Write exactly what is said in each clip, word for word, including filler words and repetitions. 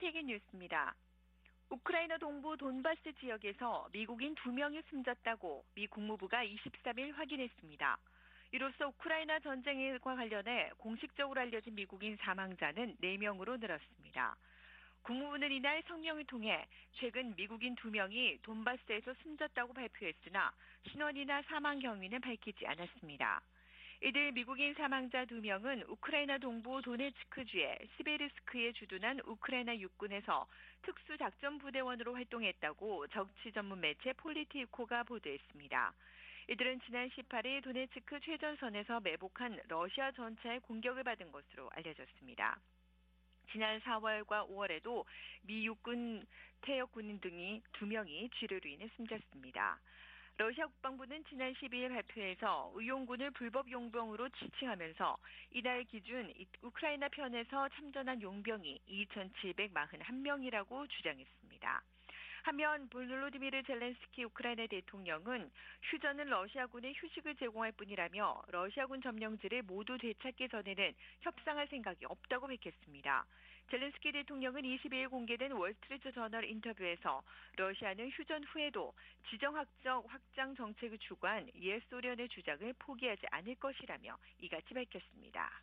세계 뉴스입니다. 우크라이나 동부 돈바스 지역에서 미국인 두 명이 숨졌다고 미 국무부가 이십삼 일 확인했습니다. 이로써 우크라이나 전쟁과 관련해 공식적으로 알려진 미국인 사망자는 네 명으로 늘었습니다. 국무부는 이날 성명을 통해 최근 미국인 두 명이 돈바스에서 숨졌다고 발표했으나 신원이나 사망 경위는 밝히지 않았습니다. 이들 미국인 사망자 두 명은 우크라이나 동부 도네츠크주의 시베르스크에 주둔한 우크라이나 육군에서 특수작전부대원으로 활동했다고 정치 전문 매체 폴리티코가 보도했습니다. 이들은 지난 십팔 일 도네츠크 최전선에서 매복한 러시아 전차의 공격을 받은 것으로 알려졌습니다. 지난 사월과 오월에도 미 육군 퇴역 군인 등이 두 명이 지뢰로 인해 숨졌습니다. 러시아 국방부는 지난 십이 일 발표에서 의용군을 불법 용병으로 지칭하면서 이달 기준 우크라이나 편에서 참전한 용병이 이천칠백사십일 명이라고 주장했습니다. 한편 볼로디미르 젤렌스키 우크라이나 대통령은 휴전은 러시아군에 휴식을 제공할 뿐이라며 러시아군 점령지를 모두 되찾기 전에는 협상할 생각이 없다고 밝혔습니다. 젤렌스키 대통령은 이십이 일 공개된 월스트리트 저널 인터뷰에서 러시아는 휴전 후에도 지정학적 확장 정책을 추구한 옛 소련의 주장을 포기하지 않을 것이라며 이같이 밝혔습니다.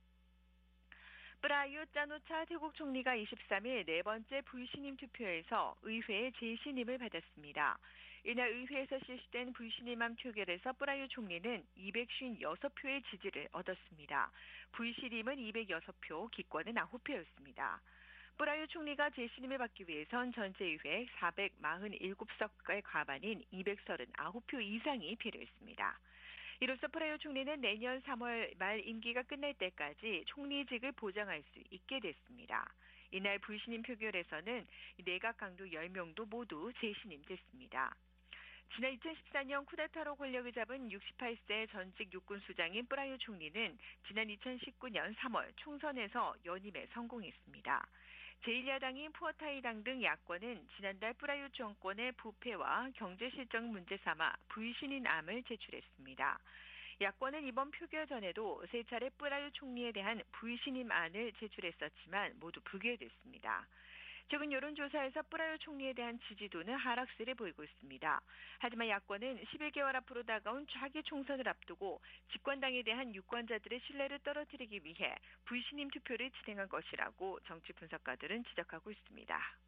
프라유트 짠오차 태국 총리가 이십삼 일 네 번째 불신임 투표에서 의회의 재신임을 받았습니다. 이날 의회에서 실시된 불신임안 표결에서 프라유트 총리는 이백오십육 표의 지지를 얻었습니다. 불신임은 이백육 표, 기권은 아홉 표였습니다. 프라유트 총리가 재신임을 받기 위해선 전체 의회 사백사십칠 석의 과반인 이백삼십구 표 이상이 필요했습니다. 이로써 프라유트 총리는 내년 삼월 말 임기가 끝날 때까지 총리직을 보장할 수 있게 됐습니다. 이날 불신임 표결에서는 내각 강도 십 명도 모두 재신임됐습니다. 지난 이천십사 년 쿠데타로 권력을 잡은 육십팔 세 전직 육군 수장인 프라유트 총리는 지난 이천십구 년 삼월 총선에서 연임에 성공했습니다. 제일 야당인 푸어타이당 등 야권은 지난달 프라유트 정권의 부패와 경제 실정 문제 삼아 불신임안을 제출했습니다. 야권은 이번 표결 전에도 세 차례 프라유트 총리에 대한 불신임안을 제출했었지만 모두 부결됐습니다. 최근 여론조사에서 프라유트 총리에 대한 지지도는 하락세를 보이고 있습니다. 하지만 야권은 십일 개월 앞으로 다가온 차기 총선을 앞두고 집권당에 대한 유권자들의 신뢰를 떨어뜨리기 위해 불신임 투표를 진행한 것이라고 정치 분석가들은 지적하고 있습니다.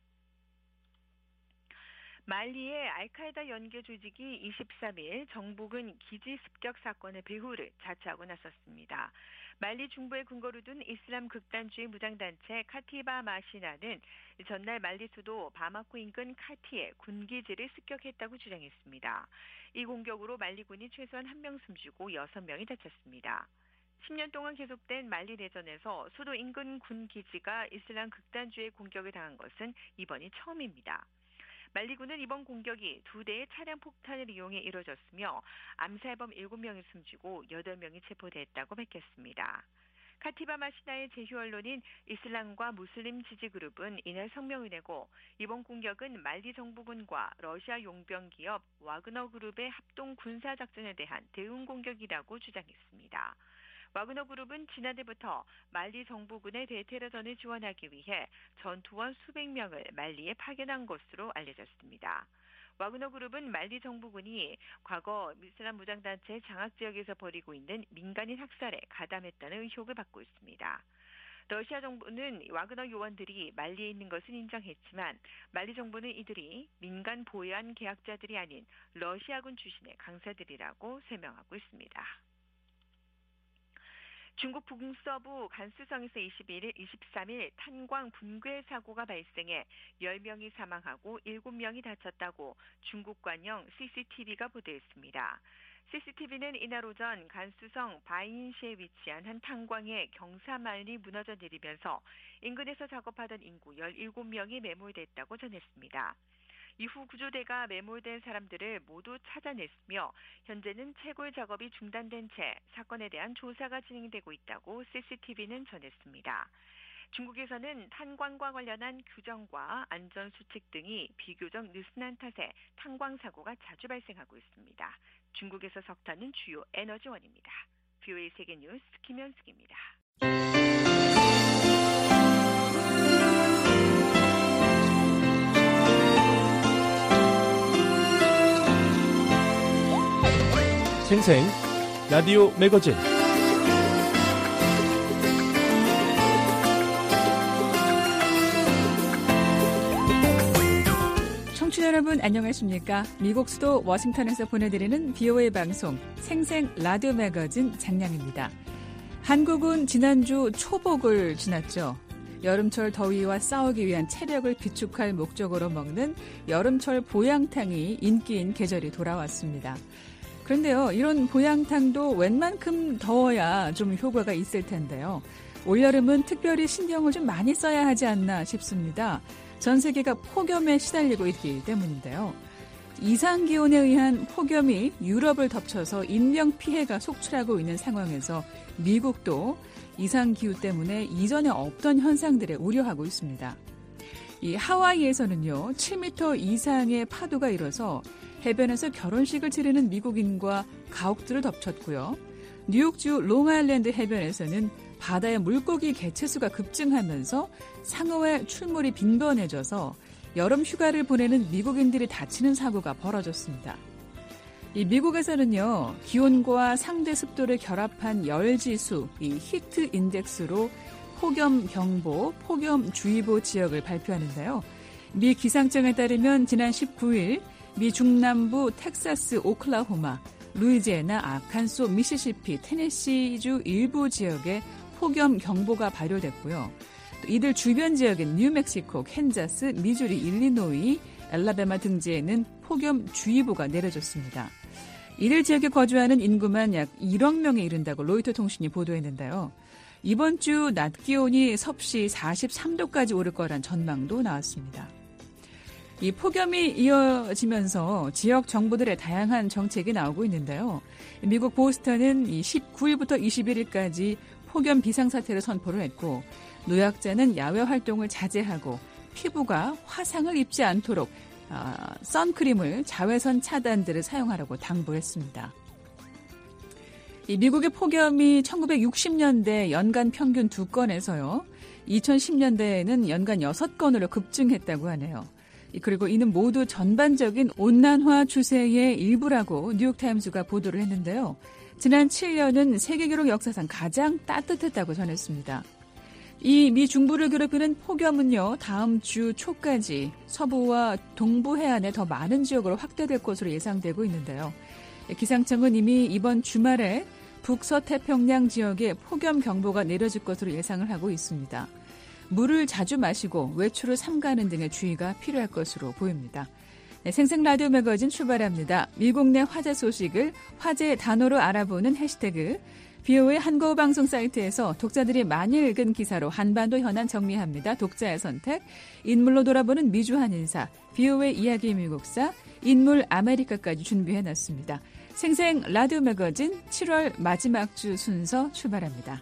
말리의 알카에다 연계 조직이 이십삼 일 정부군 기지 습격 사건의 배후를 자처하고 나섰습니다. 말리 중부에 근거로 둔 이슬람 극단주의 무장단체 카티바 마시나는 전날 말리 수도 바마코 인근 카티에 군기지를 습격했다고 주장했습니다. 이 공격으로 말리군이 최소한 한 명 숨지고 여섯 명이 다쳤습니다. 십 년 동안 계속된 말리 내전에서 수도 인근 군기지가 이슬람 극단주의 공격을 당한 것은 이번이 처음입니다. 말리군은 이번 공격이 두 대의 차량 폭탄을 이용해 이뤄졌으며 암살범 일곱 명이 숨지고 여덟 명이 체포됐다고 밝혔습니다. 카티바 마시나의 제휴 언론인 이슬람과 무슬림 지지 그룹은 이날 성명을 내고 이번 공격은 말리 정부군과 러시아 용병 기업 와그너 그룹의 합동 군사 작전에 대한 대응 공격이라고 주장했습니다. 와그너 그룹은 지난해부터 말리 정부군의 대테러전을 지원하기 위해 전투원 수백 명을 말리에 파견한 것으로 알려졌습니다. 와그너 그룹은 말리 정부군이 과거 이슬람 무장단체 장악 지역에서 벌이고 있는 민간인 학살에 가담했다는 의혹을 받고 있습니다. 러시아 정부는 와그너 요원들이 말리에 있는 것은 인정했지만 말리 정부는 이들이 민간 보유한 계약자들이 아닌 러시아군 출신의 강사들이라고 설명하고 있습니다. 중국 북서부 간수성에서 이십일 일, 이십삼 일 탄광 붕괴 사고가 발생해 열 명이 사망하고 일곱 명이 다쳤다고 중국 관영 씨씨티비가 보도했습니다. 씨씨티비는 이날 오전 간수성 바이인시에 위치한 한 탄광의 경사만이 무너져 내리면서 인근에서 작업하던 인구 열일곱 명이 매몰됐다고 전했습니다. 이후 구조대가 매몰된 사람들을 모두 찾아냈으며 현재는 채굴 작업이 중단된 채 사건에 대한 조사가 진행되고 있다고 씨씨티비는 전했습니다. 중국에서는 탄광과 관련한 규정과 안전수칙 등이 비교적 느슨한 탓에 탄광 사고가 자주 발생하고 있습니다. 중국에서 석탄은 주요 에너지원입니다. 브이오에이 세계뉴스 김현숙입니다. 생생 라디오 매거진 청취자 여러분 안녕하십니까? 미국 수도 워싱턴에서 보내드리는 비오에이 방송 생생 라디오 매거진 장량입니다. 한국은 지난주 초복을 지났죠. 여름철 더위와 싸우기 위한 체력을 비축할 목적으로 먹는 여름철 보양탕이 인기인 계절이 돌아왔습니다. 그런데요, 이런 보양탕도 웬만큼 더워야 좀 효과가 있을 텐데요. 올여름은 특별히 신경을 좀 많이 써야 하지 않나 싶습니다. 전 세계가 폭염에 시달리고 있기 때문인데요. 이상기온에 의한 폭염이 유럽을 덮쳐서 인명피해가 속출하고 있는 상황에서 미국도 이상기후 때문에 이전에 없던 현상들에 우려하고 있습니다. 이 하와이에서는요, 칠 미터 이상의 파도가 일어서 해변에서 결혼식을 치르는 미국인과 가옥들을 덮쳤고요. 뉴욕주 롱아일랜드 해변에서는 바다의 물고기 개체수가 급증하면서 상어의 출몰이 빈번해져서 여름 휴가를 보내는 미국인들이 다치는 사고가 벌어졌습니다. 이 미국에서는요, 기온과 상대 습도를 결합한 열지수, 이 히트 인덱스로 폭염 경보, 폭염 주의보 지역을 발표하는데요. 미 기상청에 따르면 지난 십구 일 미 중남부 텍사스, 오클라호마, 루이지애나, 아칸소, 미시시피, 테네시주 일부 지역에 폭염 경보가 발효됐고요. 또 이들 주변 지역인 뉴멕시코, 캔자스, 미주리, 일리노이, 엘라베마 등지에는 폭염 주의보가 내려졌습니다. 이들 지역에 거주하는 인구만 약 일억 명에 이른다고 로이터 통신이 보도했는데요. 이번 주 낮 기온이 섭씨 사십삼 도까지 오를 거란 전망도 나왔습니다. 이 폭염이 이어지면서 지역 정부들의 다양한 정책이 나오고 있는데요. 미국 보스턴은 십구 일부터 이십일 일까지 폭염 비상사태를 선포를 했고, 노약자는 야외 활동을 자제하고 피부가 화상을 입지 않도록 아, 선크림을, 자외선 차단들을 사용하라고 당부했습니다. 이 미국의 폭염이 천구백육십 년대 연간 평균 두 건에서요, 이천십 년대에는 연간 여섯 건으로 급증했다고 하네요. 그리고 이는 모두 전반적인 온난화 추세의 일부라고 뉴욕타임스가 보도를 했는데요. 지난 칠 년은 세계 기록 역사상 가장 따뜻했다고 전했습니다. 이 미 중부를 괴롭히는 폭염은요, 다음 주 초까지 서부와 동부 해안에 더 많은 지역으로 확대될 것으로 예상되고 있는데요. 기상청은 이미 이번 주말에 북서태평양 지역에 폭염 경보가 내려질 것으로 예상을 하고 있습니다. 물을 자주 마시고 외출을 삼가는 등의 주의가 필요할 것으로 보입니다. 네, 생생 라디오 매거진 출발합니다. 미국 내 화제 소식을 화제 단어로 알아보는 해시태그, 비오에이 한국어 방송 사이트에서 독자들이 많이 읽은 기사로 한반도 현안 정리합니다. 독자의 선택, 인물로 돌아보는 미주한 인사, 비오에이 이야기 미국사, 인물 아메리카까지 준비해놨습니다. 생생 라디오 매거진 칠월 마지막 주 순서 출발합니다.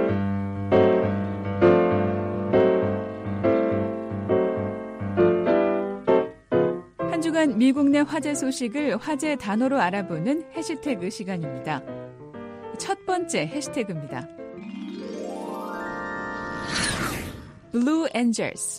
한 주간 미국 내 화제 소식을 화제 단어로 알아보는 해시태그 시간입니다. 첫 번째 해시태그입니다. Blue Angels.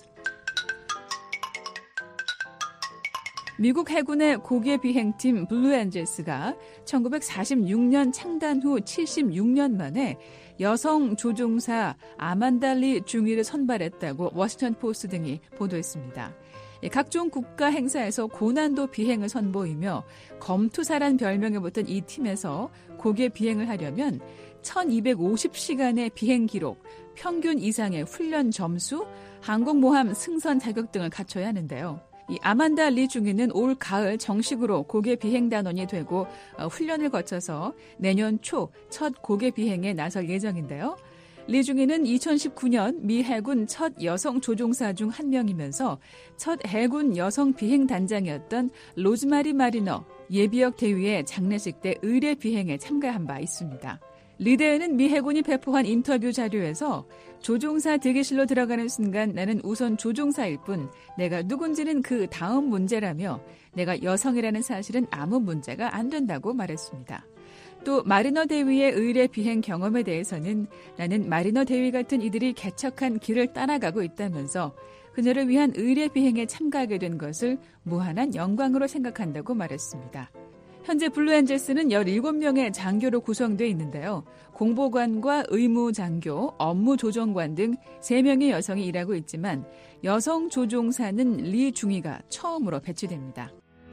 미국 해군의 고개 비행팀 블루 엔젤스가 천구백사십육 년 창단 후 칠십육 년 만에 여성 조종사 아만다 리 중위를 선발했다고 워싱턴 포스트 등이 보도했습니다. 각종 국가 행사에서 고난도 비행을 선보이며 검투사란 별명을 붙은 이 팀에서 고개 비행을 하려면 천이백오십 시간의 비행 기록, 평균 이상의 훈련 점수, 항공모함 승선 자격 등을 갖춰야 하는데요. 이 아만다 리 중위는 올 가을 정식으로 고개 비행 단원이 되고 어, 훈련을 거쳐서 내년 초 첫 고개 비행에 나설 예정인데요. 리 중위는 이천십구 년 미 해군 첫 여성 조종사 중 한 명이면서 첫 해군 여성 비행 단장이었던 로즈마리 마리너 예비역 대위의 장례식 때 의례 비행에 참가한 바 있습니다. 리대에는 미 해군이 배포한 인터뷰 자료에서 조종사 대기실로 들어가는 순간 나는 우선 조종사일 뿐 내가 누군지는 그 다음 문제라며 내가 여성이라는 사실은 아무 문제가 안 된다고 말했습니다. 또 마리너 대위의 의례 비행 경험에 대해서는 나는 마리너 대위 같은 이들이 개척한 길을 따라가고 있다면서 그녀를 위한 의례 비행에 참가하게 된 것을 무한한 영광으로 생각한다고 말했습니다. 현재 블루엔젤스는 열일곱 명의 장교로 구성되어 있는데요. 공보관과 의무장교, 업무조정관 등 세 명의 여성이 일하고 있지만 여성 조종사는 리 중위가 처음으로 배치됩니다.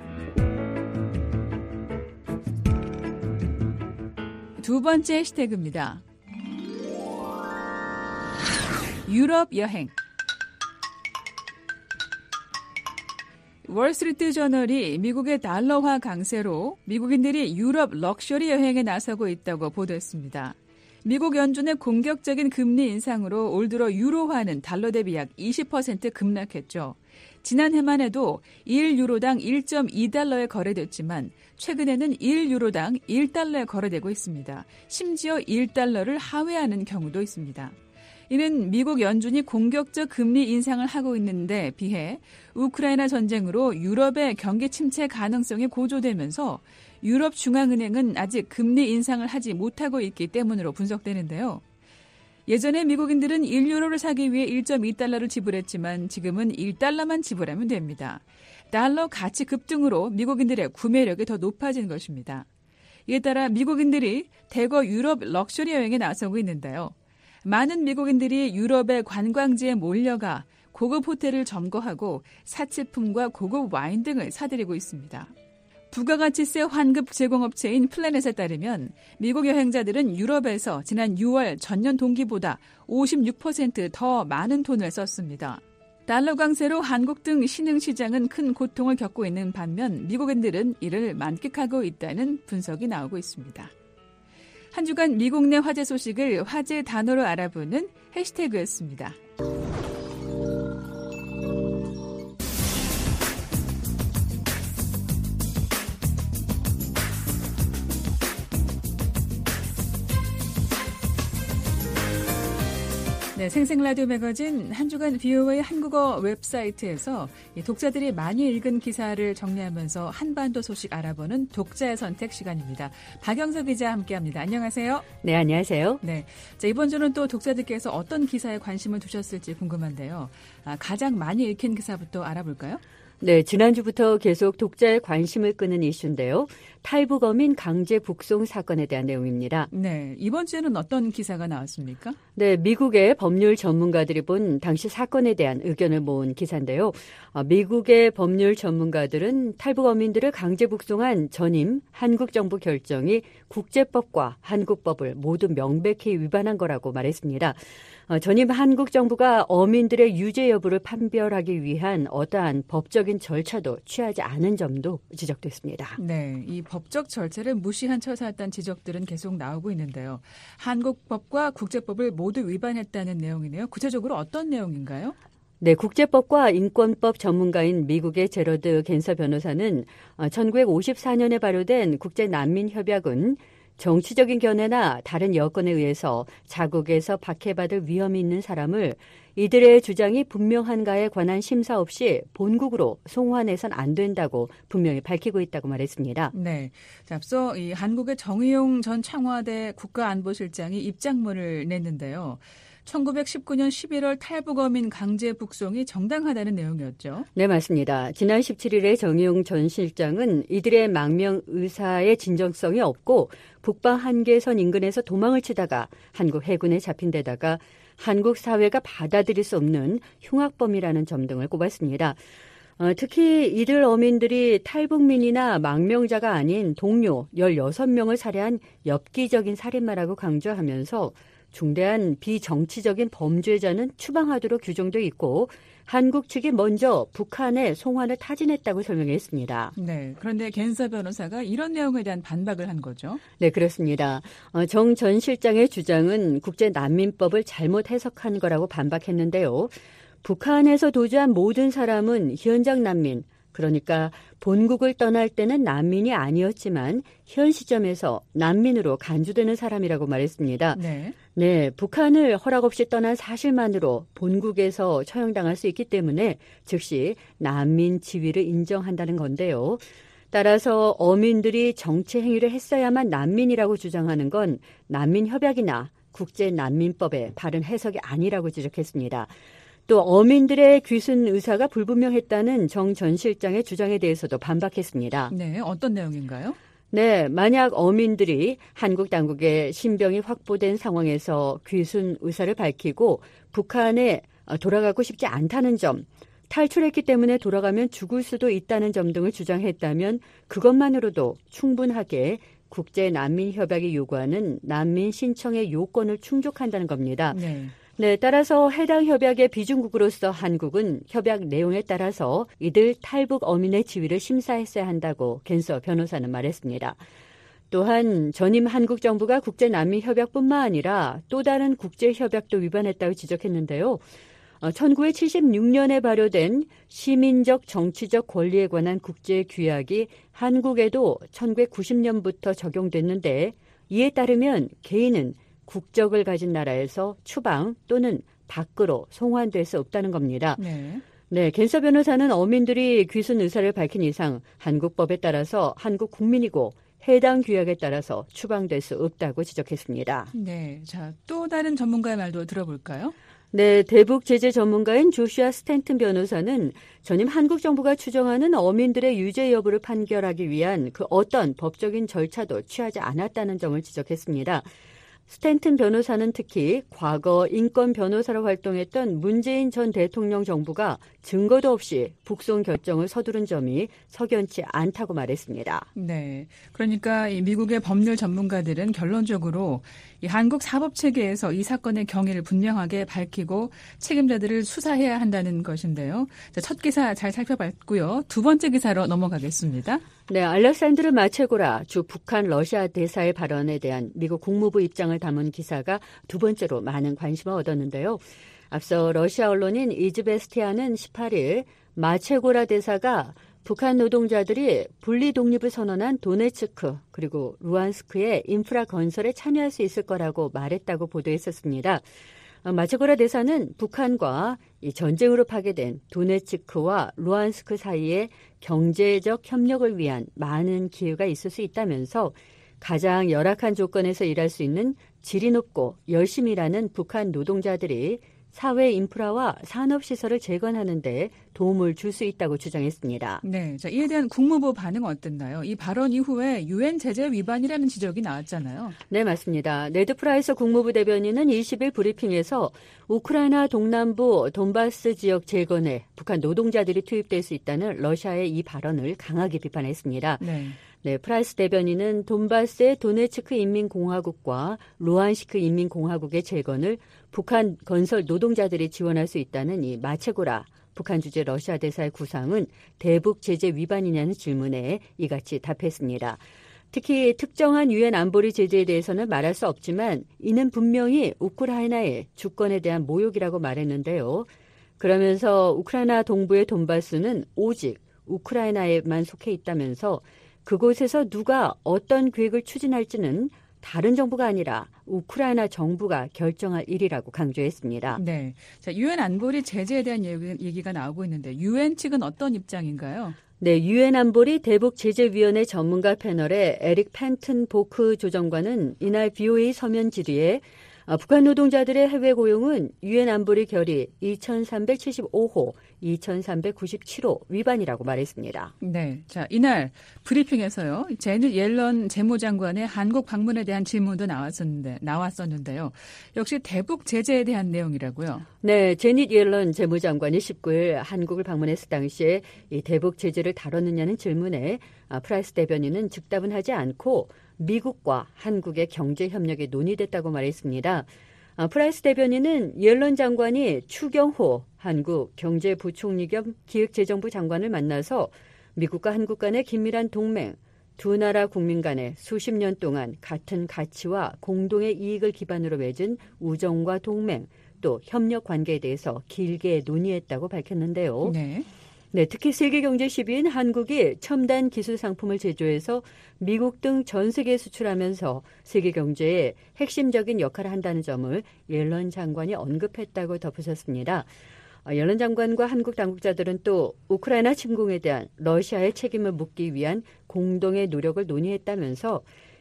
두 번째 해시태그입니다. 유럽 여행. 월스트리트 저널이 미국의 달러화 강세로 미국인들이 유럽 럭셔리 여행에 나서고 있다고 보도했습니다. 미국 연준의 공격적인 금리 인상으로 올 들어 유로화는 달러 대비 약 이십 퍼센트 급락했죠. 지난해만 해도 일 유로당 일 점 이 달러에 거래됐지만 최근에는 일 유로당 일 달러에 거래되고 있습니다. 심지어 일 달러를 하회하는 경우도 있습니다. 이는 미국 연준이 공격적 금리 인상을 하고 있는데 비해 우크라이나 전쟁으로 유럽의 경기 침체 가능성이 고조되면서 유럽 중앙은행은 아직 금리 인상을 하지 못하고 있기 때문으로 분석되는데요. 예전에 미국인들은 일 유로를 사기 위해 일 점 이 달러를 지불했지만 지금은 일 달러만 지불하면 됩니다. 달러 가치 급등으로 미국인들의 구매력이 더 높아진 것입니다. 이에 따라 미국인들이 대거 유럽 럭셔리 여행에 나서고 있는데요. 많은 미국인들이 유럽의 관광지에 몰려가 고급 호텔을 점거하고 사치품과 고급 와인 등을 사들이고 있습니다. 부가가치세 환급 제공업체인 플래닛에 따르면 미국 여행자들은 유럽에서 지난 유월 전년 동기보다 오십육 퍼센트 더 많은 돈을 썼습니다. 달러 강세로 한국 등 신흥시장은 큰 고통을 겪고 있는 반면 미국인들은 이를 만끽하고 있다는 분석이 나오고 있습니다. 한 주간 미국 내 화제 소식을 화제 단어로 알아보는 해시태그였습니다. 네, 생생라디오 매거진 한 주간 비오에이 한국어 웹사이트에서 독자들이 많이 읽은 기사를 정리하면서 한반도 소식 알아보는 독자의 선택 시간입니다. 박영석 기자 함께합니다. 안녕하세요. 네, 안녕하세요. 네, 자, 이번 주는 또 독자들께서 어떤 기사에 관심을 두셨을지 궁금한데요. 아, 가장 많이 읽힌 기사부터 알아볼까요? 네, 지난주부터 계속 독자의 관심을 끄는 이슈인데요. 탈북어민 강제 북송 사건에 대한 내용입니다. 네, 이번 주에는 어떤 기사가 나왔습니까? 네, 미국의 법률 전문가들이 본 당시 사건에 대한 의견을 모은 기사인데요. 미국의 법률 전문가들은 탈북어민들을 강제 북송한 전임 한국 정부 결정이 국제법과 한국법을 모두 명백히 위반한 거라고 말했습니다. 전임 한국 정부가 어민들의 유죄 여부를 판별하기 위한 어떠한 법적인 절차도 취하지 않은 점도 지적됐습니다. 네, 이 법적 절차를 무시한 처사였다는 지적들은 계속 나오고 있는데요. 한국법과 국제법을 모두 위반했다는 내용이네요. 구체적으로 어떤 내용인가요? 네, 국제법과 인권법 전문가인 미국의 제러드 겐서 변호사는 천구백오십사 년에 발효된 국제난민협약은 정치적인 견해나 다른 여건에 의해서 자국에서 박해받을 위험이 있는 사람을 이들의 주장이 분명한가에 관한 심사 없이 본국으로 송환해선 안 된다고 분명히 밝히고 있다고 말했습니다. 네, 자, 앞서 이 한국의 정의용 전 청와대 국가안보실장이 입장문을 냈는데요. 천구백십구 년 십일월 탈북어민 강제 북송이 정당하다는 내용이었죠. 네, 맞습니다. 지난 십칠 일에 정의용 전 실장은 이들의 망명 의사의 진정성이 없고 북방 한계선 인근에서 도망을 치다가 한국 해군에 잡힌 데다가 한국 사회가 받아들일 수 없는 흉악범이라는 점 등을 꼽았습니다. 어, 특히 이들 어민들이 탈북민이나 망명자가 아닌 동료 열여섯 명을 살해한 엽기적인 살인마라고 강조하면서 중대한 비정치적인 범죄자는 추방하도록 규정돼 있고 한국 측이 먼저 북한에 송환을 타진했다고 설명했습니다. 네, 그런데 겐서 변호사가 이런 내용에 대한 반박을 한 거죠. 네, 그렇습니다. 어, 정 전 실장의 주장은 국제난민법을 잘못 해석한 거라고 반박했는데요. 북한에서 도주한 모든 사람은 현장 난민, 그러니까 본국을 떠날 때는 난민이 아니었지만 현 시점에서 난민으로 간주되는 사람이라고 말했습니다. 네. 네, 북한을 허락 없이 떠난 사실만으로 본국에서 처형당할 수 있기 때문에 즉시 난민 지위를 인정한다는 건데요. 따라서 어민들이 정치 행위를 했어야만 난민이라고 주장하는 건 난민협약이나 국제난민법의 바른 해석이 아니라고 지적했습니다. 또 어민들의 귀순 의사가 불분명했다는 정 전 실장의 주장에 대해서도 반박했습니다. 네, 어떤 내용인가요? 네, 만약 어민들이 한국 당국의 신병이 확보된 상황에서 귀순 의사를 밝히고 북한에 돌아가고 싶지 않다는 점, 탈출했기 때문에 돌아가면 죽을 수도 있다는 점 등을 주장했다면 그것만으로도 충분하게 국제난민협약이 요구하는 난민 신청의 요건을 충족한다는 겁니다. 네. 네, 따라서 해당 협약의 비준국으로서 한국은 협약 내용에 따라서 이들 탈북 어민의 지위를 심사했어야 한다고 겐서 변호사는 말했습니다. 또한 전임 한국 정부가 국제난민협약뿐만 아니라 또 다른 국제협약도 위반했다고 지적했는데요. 천구백칠십육 년에 발효된 시민적 정치적 권리에 관한 국제규약이 한국에도 천구백구십 년부터 적용됐는데 이에 따르면 개인은 국적을 가진 나라에서 추방 또는 밖으로 송환될 수 없다는 겁니다. 네. 네, 겐서 변호사는 어민들이 귀순 의사를 밝힌 이상 한국법에 따라서 한국 국민이고 해당 규약에 따라서 추방될 수 없다고 지적했습니다. 네, 자, 또 다른 전문가의 말도 들어볼까요? 네, 대북 제재 전문가인 조슈아 스탠튼 변호사는 전임 한국 정부가 추정하는 어민들의 유죄 여부를 판결하기 위한 그 어떤 법적인 절차도 취하지 않았다는 점을 지적했습니다. 스탠튼 변호사는 특히 과거 인권 변호사로 활동했던 문재인 전 대통령 정부가 증거도 없이 북송 결정을 서두른 점이 석연치 않다고 말했습니다. 네, 그러니까 이 미국의 법률 전문가들은 결론적으로 이 한국 사법체계에서 이 사건의 경위를 분명하게 밝히고 책임자들을 수사해야 한다는 것인데요. 자, 첫 기사 잘 살펴봤고요. 두 번째 기사로 넘어가겠습니다. 네, 알렉산드르 마체고라 주 북한 러시아 대사의 발언에 대한 미국 국무부 입장을 담은 기사가 두 번째로 많은 관심을 얻었는데요. 앞서 러시아 언론인 이즈베스티아는 십팔 일 마체고라 대사가 북한 노동자들이 분리 독립을 선언한 도네츠크 그리고 루안스크의 인프라 건설에 참여할 수 있을 거라고 말했다고 보도했었습니다. 마체고라 대사는 북한과 이 전쟁으로 파괴된 도네츠크와 루안스크 사이에 경제적 협력을 위한 많은 기회가 있을 수 있다면서 가장 열악한 조건에서 일할 수 있는 질이 높고 열심히 일하는 북한 노동자들이 사회 인프라와 산업시설을 재건하는 데 도움을 줄 수 있다고 주장했습니다. 네, 자, 이에 대한 국무부 반응은 어땠나요? 이 발언 이후에 유엔 제재 위반이라는 지적이 나왔잖아요. 네, 맞습니다. 네드 프라이스 국무부 대변인은 이십 일 브리핑에서 우크라이나 동남부 돈바스 지역 재건에 북한 노동자들이 투입될 수 있다는 러시아의 이 발언을 강하게 비판했습니다. 네. 네, 프라이스 대변인은 돈바스의 도네츠크 인민공화국과 루안시크 인민공화국의 재건을 북한 건설 노동자들이 지원할 수 있다는 이 마체고라 북한 주재 러시아 대사의 구상은 대북 제재 위반이냐는 질문에 이같이 답했습니다. 특히 특정한 유엔 안보리 제재에 대해서는 말할 수 없지만 이는 분명히 우크라이나의 주권에 대한 모욕이라고 말했는데요. 그러면서 우크라이나 동부의 돈바스는 오직 우크라이나에만 속해 있다면서 그곳에서 누가 어떤 계획을 추진할지는 다른 정부가 아니라 우크라이나 정부가 결정할 일이라고 강조했습니다. 네, 자, 유엔 안보리 제재에 대한 얘기, 얘기가 나오고 있는데 유엔 측은 어떤 입장인가요? 네, 유엔 안보리 대북제재위원회 전문가 패널의 에릭 펜튼 보크 조정관은 이날 비오에이 서면 질의에 북한 노동자들의 해외 고용은 유엔 안보리 결의 이천삼백칠십오 호, 이천삼백구십칠 호 위반이라고 말했습니다. 네, 자, 이날 브리핑에서요, 제닛 옐런 재무장관의 한국 방문에 대한 질문도 나왔었는데 나왔었는데요. 역시 대북 제재에 대한 내용이라고요. 네, 제닛 옐런 재무장관이 십구 일 한국을 방문했을 당시에 이 대북 제재를 다뤘느냐는 질문에 프라이스 대변인은 즉답은 하지 않고 미국과 한국의 경제 협력이 논의됐다고 말했습니다. 프라이스 대변인은 옐런 장관이 추경호 한국 경제부총리 겸 기획재정부 장관을 만나서 미국과 한국 간의 긴밀한 동맹, 두 나라 국민 간의 수십 년 동안 같은 가치와 공동의 이익을 기반으로 맺은 우정과 동맹, 또 협력 관계에 대해서 길게 논의했다고 밝혔는데요. 네. 네, 특히 세계경제 십 위인 한국이 첨단 기술 상품을 제조해서 미국 등 전 세계에 수출하면서 세계 경제에 핵심적인 역할을 한다는 점을 옐런 장관이 언급했다고 덧붙였습니다. 옐런 장관과 한국 당국자들은 또 우크라이나 침공에 대한 러시아의 책임을 묻기 위한 공동의 노력을 논의했다면서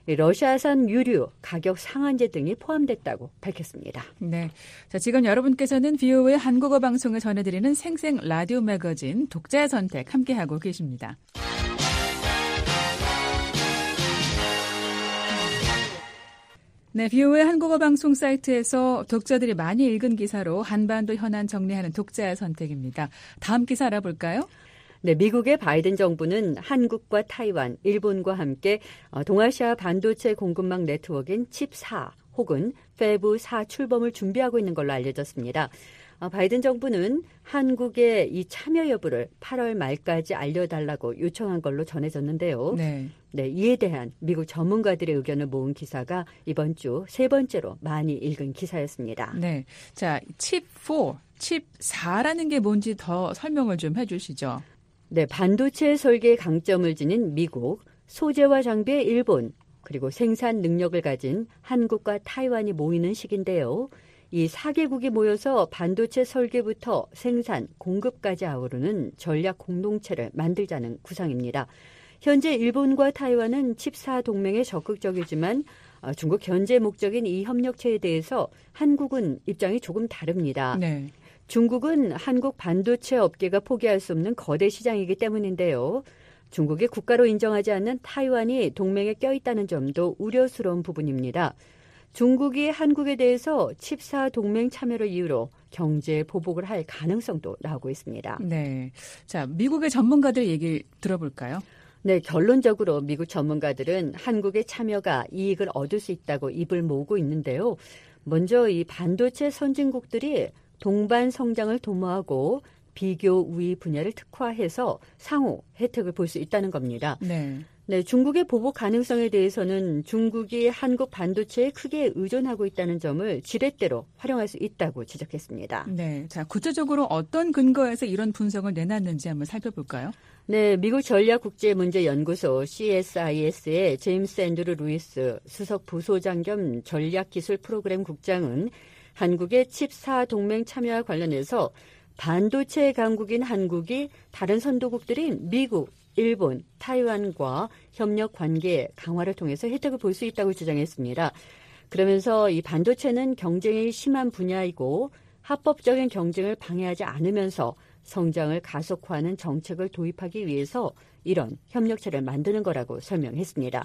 러시아산 유류 가격 상한제 등이 포함됐다고 밝혔습니다. 네, 자, 지금 여러분께서는 비오에이 한국어 방송을 전해드리는 생생 라디오 매거진 독자 선택 함께하고 계십니다. 네, 비오에이 한국어 방송 사이트에서 독자들이 많이 읽은 기사로 한반도 현안 정리하는 독자의 선택입니다. 다음 기사 알아볼까요? 네, 미국의 바이든 정부는 한국과 타이완, 일본과 함께 동아시아 반도체 공급망 네트워크인 칩사 혹은 패브 사 출범을 준비하고 있는 걸로 알려졌습니다. 바이든 정부는 한국의 이 참여 여부를 팔월 말까지 알려달라고 요청한 걸로 전해졌는데요. 네. 네, 이에 대한 미국 전문가들의 의견을 모은 기사가 이번 주 세 번째로 많이 읽은 기사였습니다. 네, 자, 칩 사, 칩 사라는 게 뭔지 더 설명을 좀 해주시죠. 네, 반도체 설계의 강점을 지닌 미국, 소재와 장비의 일본, 그리고 생산 능력을 가진 한국과 타이완이 모이는 시기인데요. 이 사 개국이 모여서 반도체 설계부터 생산, 공급까지 아우르는 전략 공동체를 만들자는 구상입니다. 현재 일본과 타이완은 칩사 동맹에 적극적이지만 중국 견제 목적인 이 협력체에 대해서 한국은 입장이 조금 다릅니다. 네. 중국은 한국 반도체 업계가 포기할 수 없는 거대 시장이기 때문인데요. 중국이 국가로 인정하지 않는 타이완이 동맹에 껴있다는 점도 우려스러운 부분입니다. 중국이 한국에 대해서 칩사 동맹 참여를 이유로 경제 보복을 할 가능성도 나오고 있습니다. 네. 자, 미국의 전문가들 얘기 들어볼까요? 네, 결론적으로 미국 전문가들은 한국의 참여가 이익을 얻을 수 있다고 입을 모으고 있는데요. 먼저 이 반도체 선진국들이 동반 성장을 도모하고 비교 우위 분야를 특화해서 상호 혜택을 볼 수 있다는 겁니다. 네. 네, 중국의 보복 가능성에 대해서는 중국이 한국 반도체에 크게 의존하고 있다는 점을 지렛대로 활용할 수 있다고 지적했습니다. 네, 자, 구체적으로 어떤 근거에서 이런 분석을 내놨는지 한번 살펴볼까요? 네, 미국 전략국제문제연구소 씨에스아이에스의 제임스 앤드루 루이스 수석 부소장 겸 전략기술 프로그램 국장은 한국의 칩사 동맹 참여와 관련해서 반도체 강국인 한국이 다른 선도국들인 미국, 일본, 타이완과 협력 관계 강화를 통해서 혜택을 볼 수 있다고 주장했습니다. 그러면서 이 반도체는 경쟁이 심한 분야이고 합법적인 경쟁을 방해하지 않으면서 성장을 가속화하는 정책을 도입하기 위해서 이런 협력체를 만드는 거라고 설명했습니다.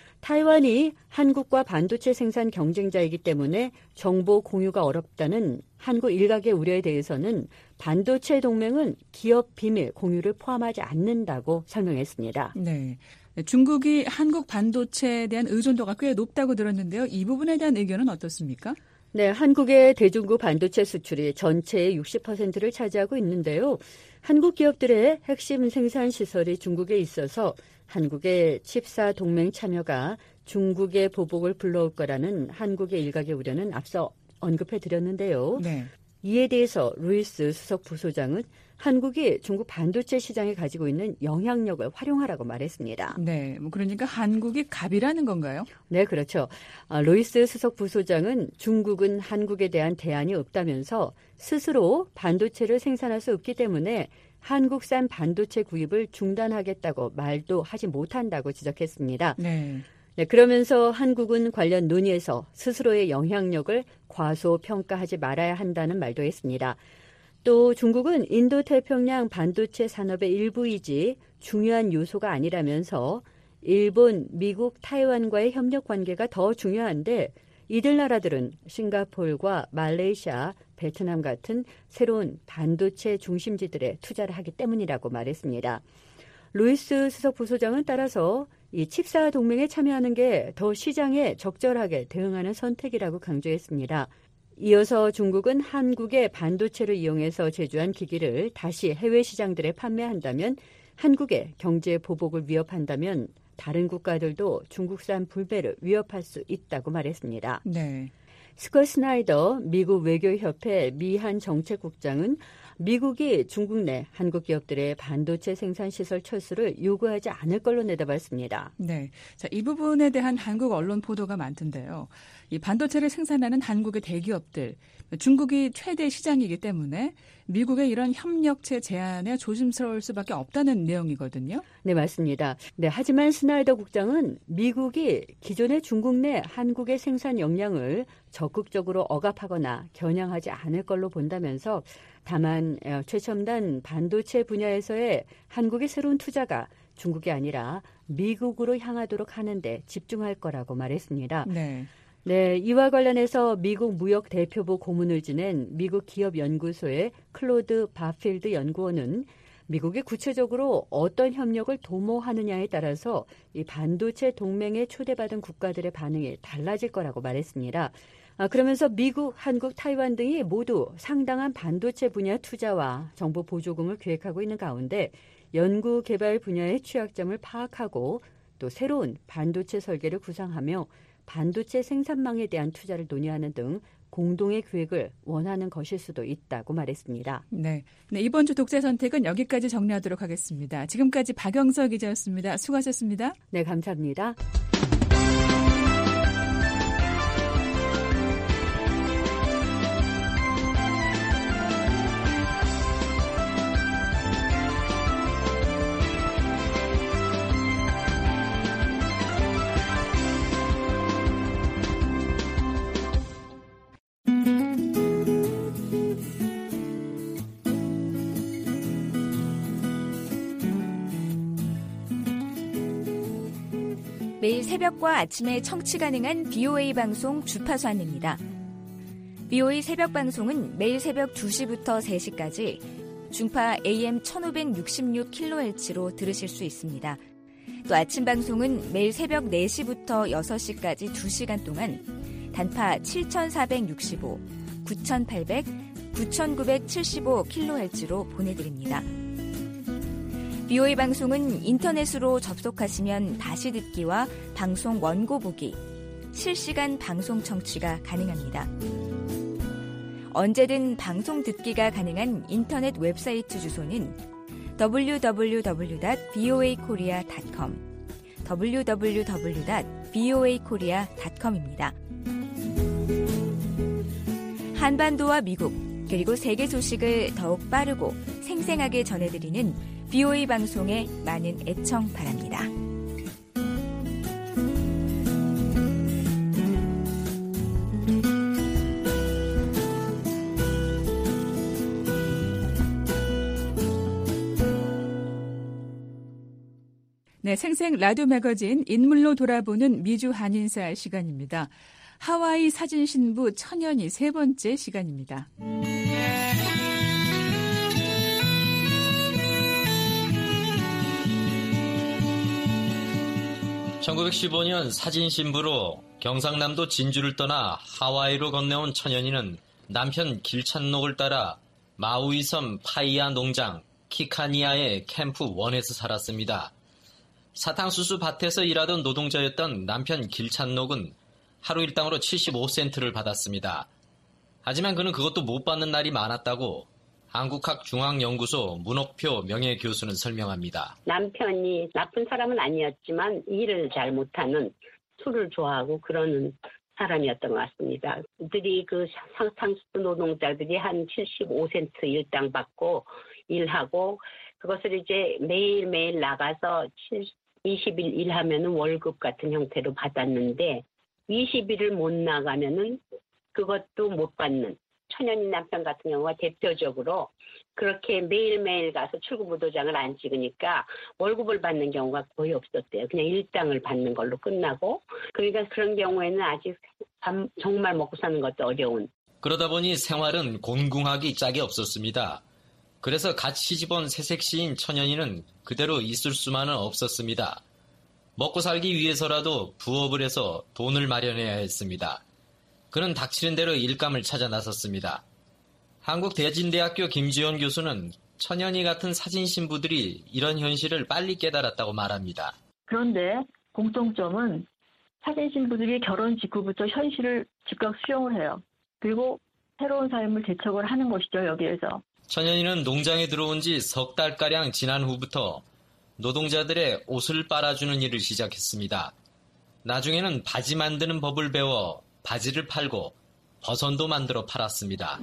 타이완이 한국과 반도체 생산 경쟁자이기 때문에 정보 공유가 어렵다는 한국 일각의 우려에 대해서는 반도체 동맹은 기업 비밀 공유를 포함하지 않는다고 설명했습니다. 네. 중국이 한국 반도체에 대한 의존도가 꽤 높다고 들었는데요. 이 부분에 대한 의견은 어떻습니까? 네, 한국의 대중국 반도체 수출이 전체의 육십 퍼센트를 차지하고 있는데요. 한국 기업들의 핵심 생산 시설이 중국에 있어서 한국의 칩사 동맹 참여가 중국의 보복을 불러올 거라는 한국의 일각의 우려는 앞서 언급해 드렸는데요. 네. 이에 대해서 루이스 수석 부소장은 한국이 중국 반도체 시장에 가지고 있는 영향력을 활용하라고 말했습니다. 네, 뭐 그러니까 한국이 갑이라는 건가요? 네, 그렇죠. 아, 루이스 수석 부소장은 중국은 한국에 대한 대안이 없다면서 스스로 반도체를 생산할 수 없기 때문에 한국산 반도체 구입을 중단하겠다고 말도 하지 못한다고 지적했습니다. 네. 네, 그러면서 한국은 관련 논의에서 스스로의 영향력을 과소평가하지 말아야 한다는 말도 했습니다. 또 중국은 인도태평양 반도체 산업의 일부이지 중요한 요소가 아니라면서 일본, 미국, 타이완과의 협력 관계가 더 중요한데 이들 나라들은 싱가포르와 말레이시아, 베트남 같은 새로운 반도체 중심지들에 투자를 하기 때문이라고 말했습니다. 루이스 수석 부소장은 따라서 이 칩사 동맹에 참여하는 게 더 시장에 적절하게 대응하는 선택이라고 강조했습니다. 이어서 중국은 한국의 반도체를 이용해서 제조한 기기를 다시 해외 시장들에 판매한다면 한국의 경제 보복을 위협한다면 다른 국가들도 중국산 불매를 위협할 수 있다고 말했습니다. 네. 스콧 스나이더 미국 외교협회 미한 정책국장은 미국이 중국 내 한국 기업들의 반도체 생산 시설 철수를 요구하지 않을 걸로 내다봤습니다. 네. 자, 이 부분에 대한 한국 언론 보도가 많던데요. 이 반도체를 생산하는 한국의 대기업들, 중국이 최대 시장이기 때문에 미국의 이런 협력체 제안에 조심스러울 수밖에 없다는 내용이거든요. 네, 맞습니다. 네, 하지만 스나이더 국장은 미국이 기존의 중국 내 한국의 생산 역량을 적극적으로 억압하거나 겨냥하지 않을 걸로 본다면서 다만 최첨단 반도체 분야에서의 한국의 새로운 투자가 중국이 아니라 미국으로 향하도록 하는 데 집중할 거라고 말했습니다. 네. 네, 이와 관련해서 미국 무역 대표부 고문을 지낸 미국 기업연구소의 클로드 바필드 연구원은 미국이 구체적으로 어떤 협력을 도모하느냐에 따라서 이 반도체 동맹에 초대받은 국가들의 반응이 달라질 거라고 말했습니다. 아, 그러면서 미국, 한국, 타이완 등이 모두 상당한 반도체 분야 투자와 정부 보조금을 계획하고 있는 가운데 연구 개발 분야의 취약점을 파악하고 또 새로운 반도체 설계를 구상하며 반도체 생산망에 대한 투자를 논의하는 등 공동의 계획을 원하는 것일 수도 있다고 말했습니다. 네, 네 이번 주 독자 선택은 여기까지 정리하도록 하겠습니다. 지금까지 박영서 기자였습니다. 수고하셨습니다. 네, 감사합니다. 매일 새벽과 아침에 청취 가능한 비오에이 방송 주파수 안내입니다. 비오에이 새벽 방송은 매일 새벽 두 시부터 세 시까지 중파 에이엠 천오백육십육 킬로헤르츠로 들으실 수 있습니다. 또 아침 방송은 매일 새벽 네 시부터 여섯 시까지 두 시간 동안 단파 칠천사백육십오, 구천팔백, 구천구백칠십오 킬로헤르츠로 보내드립니다. 비오에이 방송은 인터넷으로 접속하시면 다시 듣기와 방송 원고 보기, 실시간 방송 청취가 가능합니다. 언제든 방송 듣기가 가능한 인터넷 웹사이트 주소는 더블유 더블유 더블유 닷 비오에이 코리아 닷 컴, 더블유 더블유 더블유 닷 비오에이 코리아 닷 컴입니다. 한반도와 미국, 그리고 세계 소식을 더욱 빠르고 생생하게 전해드리는 비오에이 방송에 많은 애청 바랍니다. 네, 생생 라디오 매거진 인물로 돌아보는 미주 한인사 시간입니다. 하와이 사진 신부 천연이 세 번째 시간입니다. 천구백십오 년 사진 신부로 경상남도 진주를 떠나 하와이로 건너온 천연이는 남편 길찬록을 따라 마우이 섬 파이아 농장 키카니아의 캠프 원에서 살았습니다. 사탕수수 밭에서 일하던 노동자였던 남편 길찬록은 하루 일당으로 칠십오 센트를 받았습니다. 하지만 그는 그것도 못 받는 날이 많았다고 한국학중앙연구소 문옥표 명예교수는 설명합니다. 남편이 나쁜 사람은 아니었지만 일을 잘 못하는, 술을 좋아하고 그러는 사람이었던 것 같습니다. 그들이 그 사탕수수 노동자들이 한 칠십오 센트 일당 받고 일하고 그것을 이제 매일매일 나가서 이십 일 일하면은 월급 같은 형태로 받았는데 이십 일을 못 나가면은 그것도 못 받는, 천연이 남편 같은 경우가 대표적으로 그렇게 매일매일 가서 출구부도장을 안 찍으니까 월급을 받는 경우가 거의 없었대요. 그냥 일당을 받는 걸로 끝나고. 그러니까 그런 경우에는 아직 정말 먹고 사는 것도 어려운. 그러다 보니 생활은 곤궁하기 짝이 없었습니다. 그래서 갓 시집온 새색시인 천연이는 그대로 있을 수만은 없었습니다. 먹고 살기 위해서라도 부업을 해서 돈을 마련해야 했습니다. 그는 닥치는 대로 일감을 찾아 나섰습니다. 한국대진대학교 김지원 교수는 천연이 같은 사진 신부들이 이런 현실을 빨리 깨달았다고 말합니다. 그런데 공통점은 사진 신부들이 결혼 직후부터 현실을 즉각 수용을 해요. 그리고 새로운 삶을 재촉을 하는 것이죠, 여기에서. 천연이는 농장에 들어온 지 석 달가량 지난 후부터 노동자들의 옷을 빨아주는 일을 시작했습니다. 나중에는 바지 만드는 법을 배워 바지를 팔고 버선도 만들어 팔았습니다.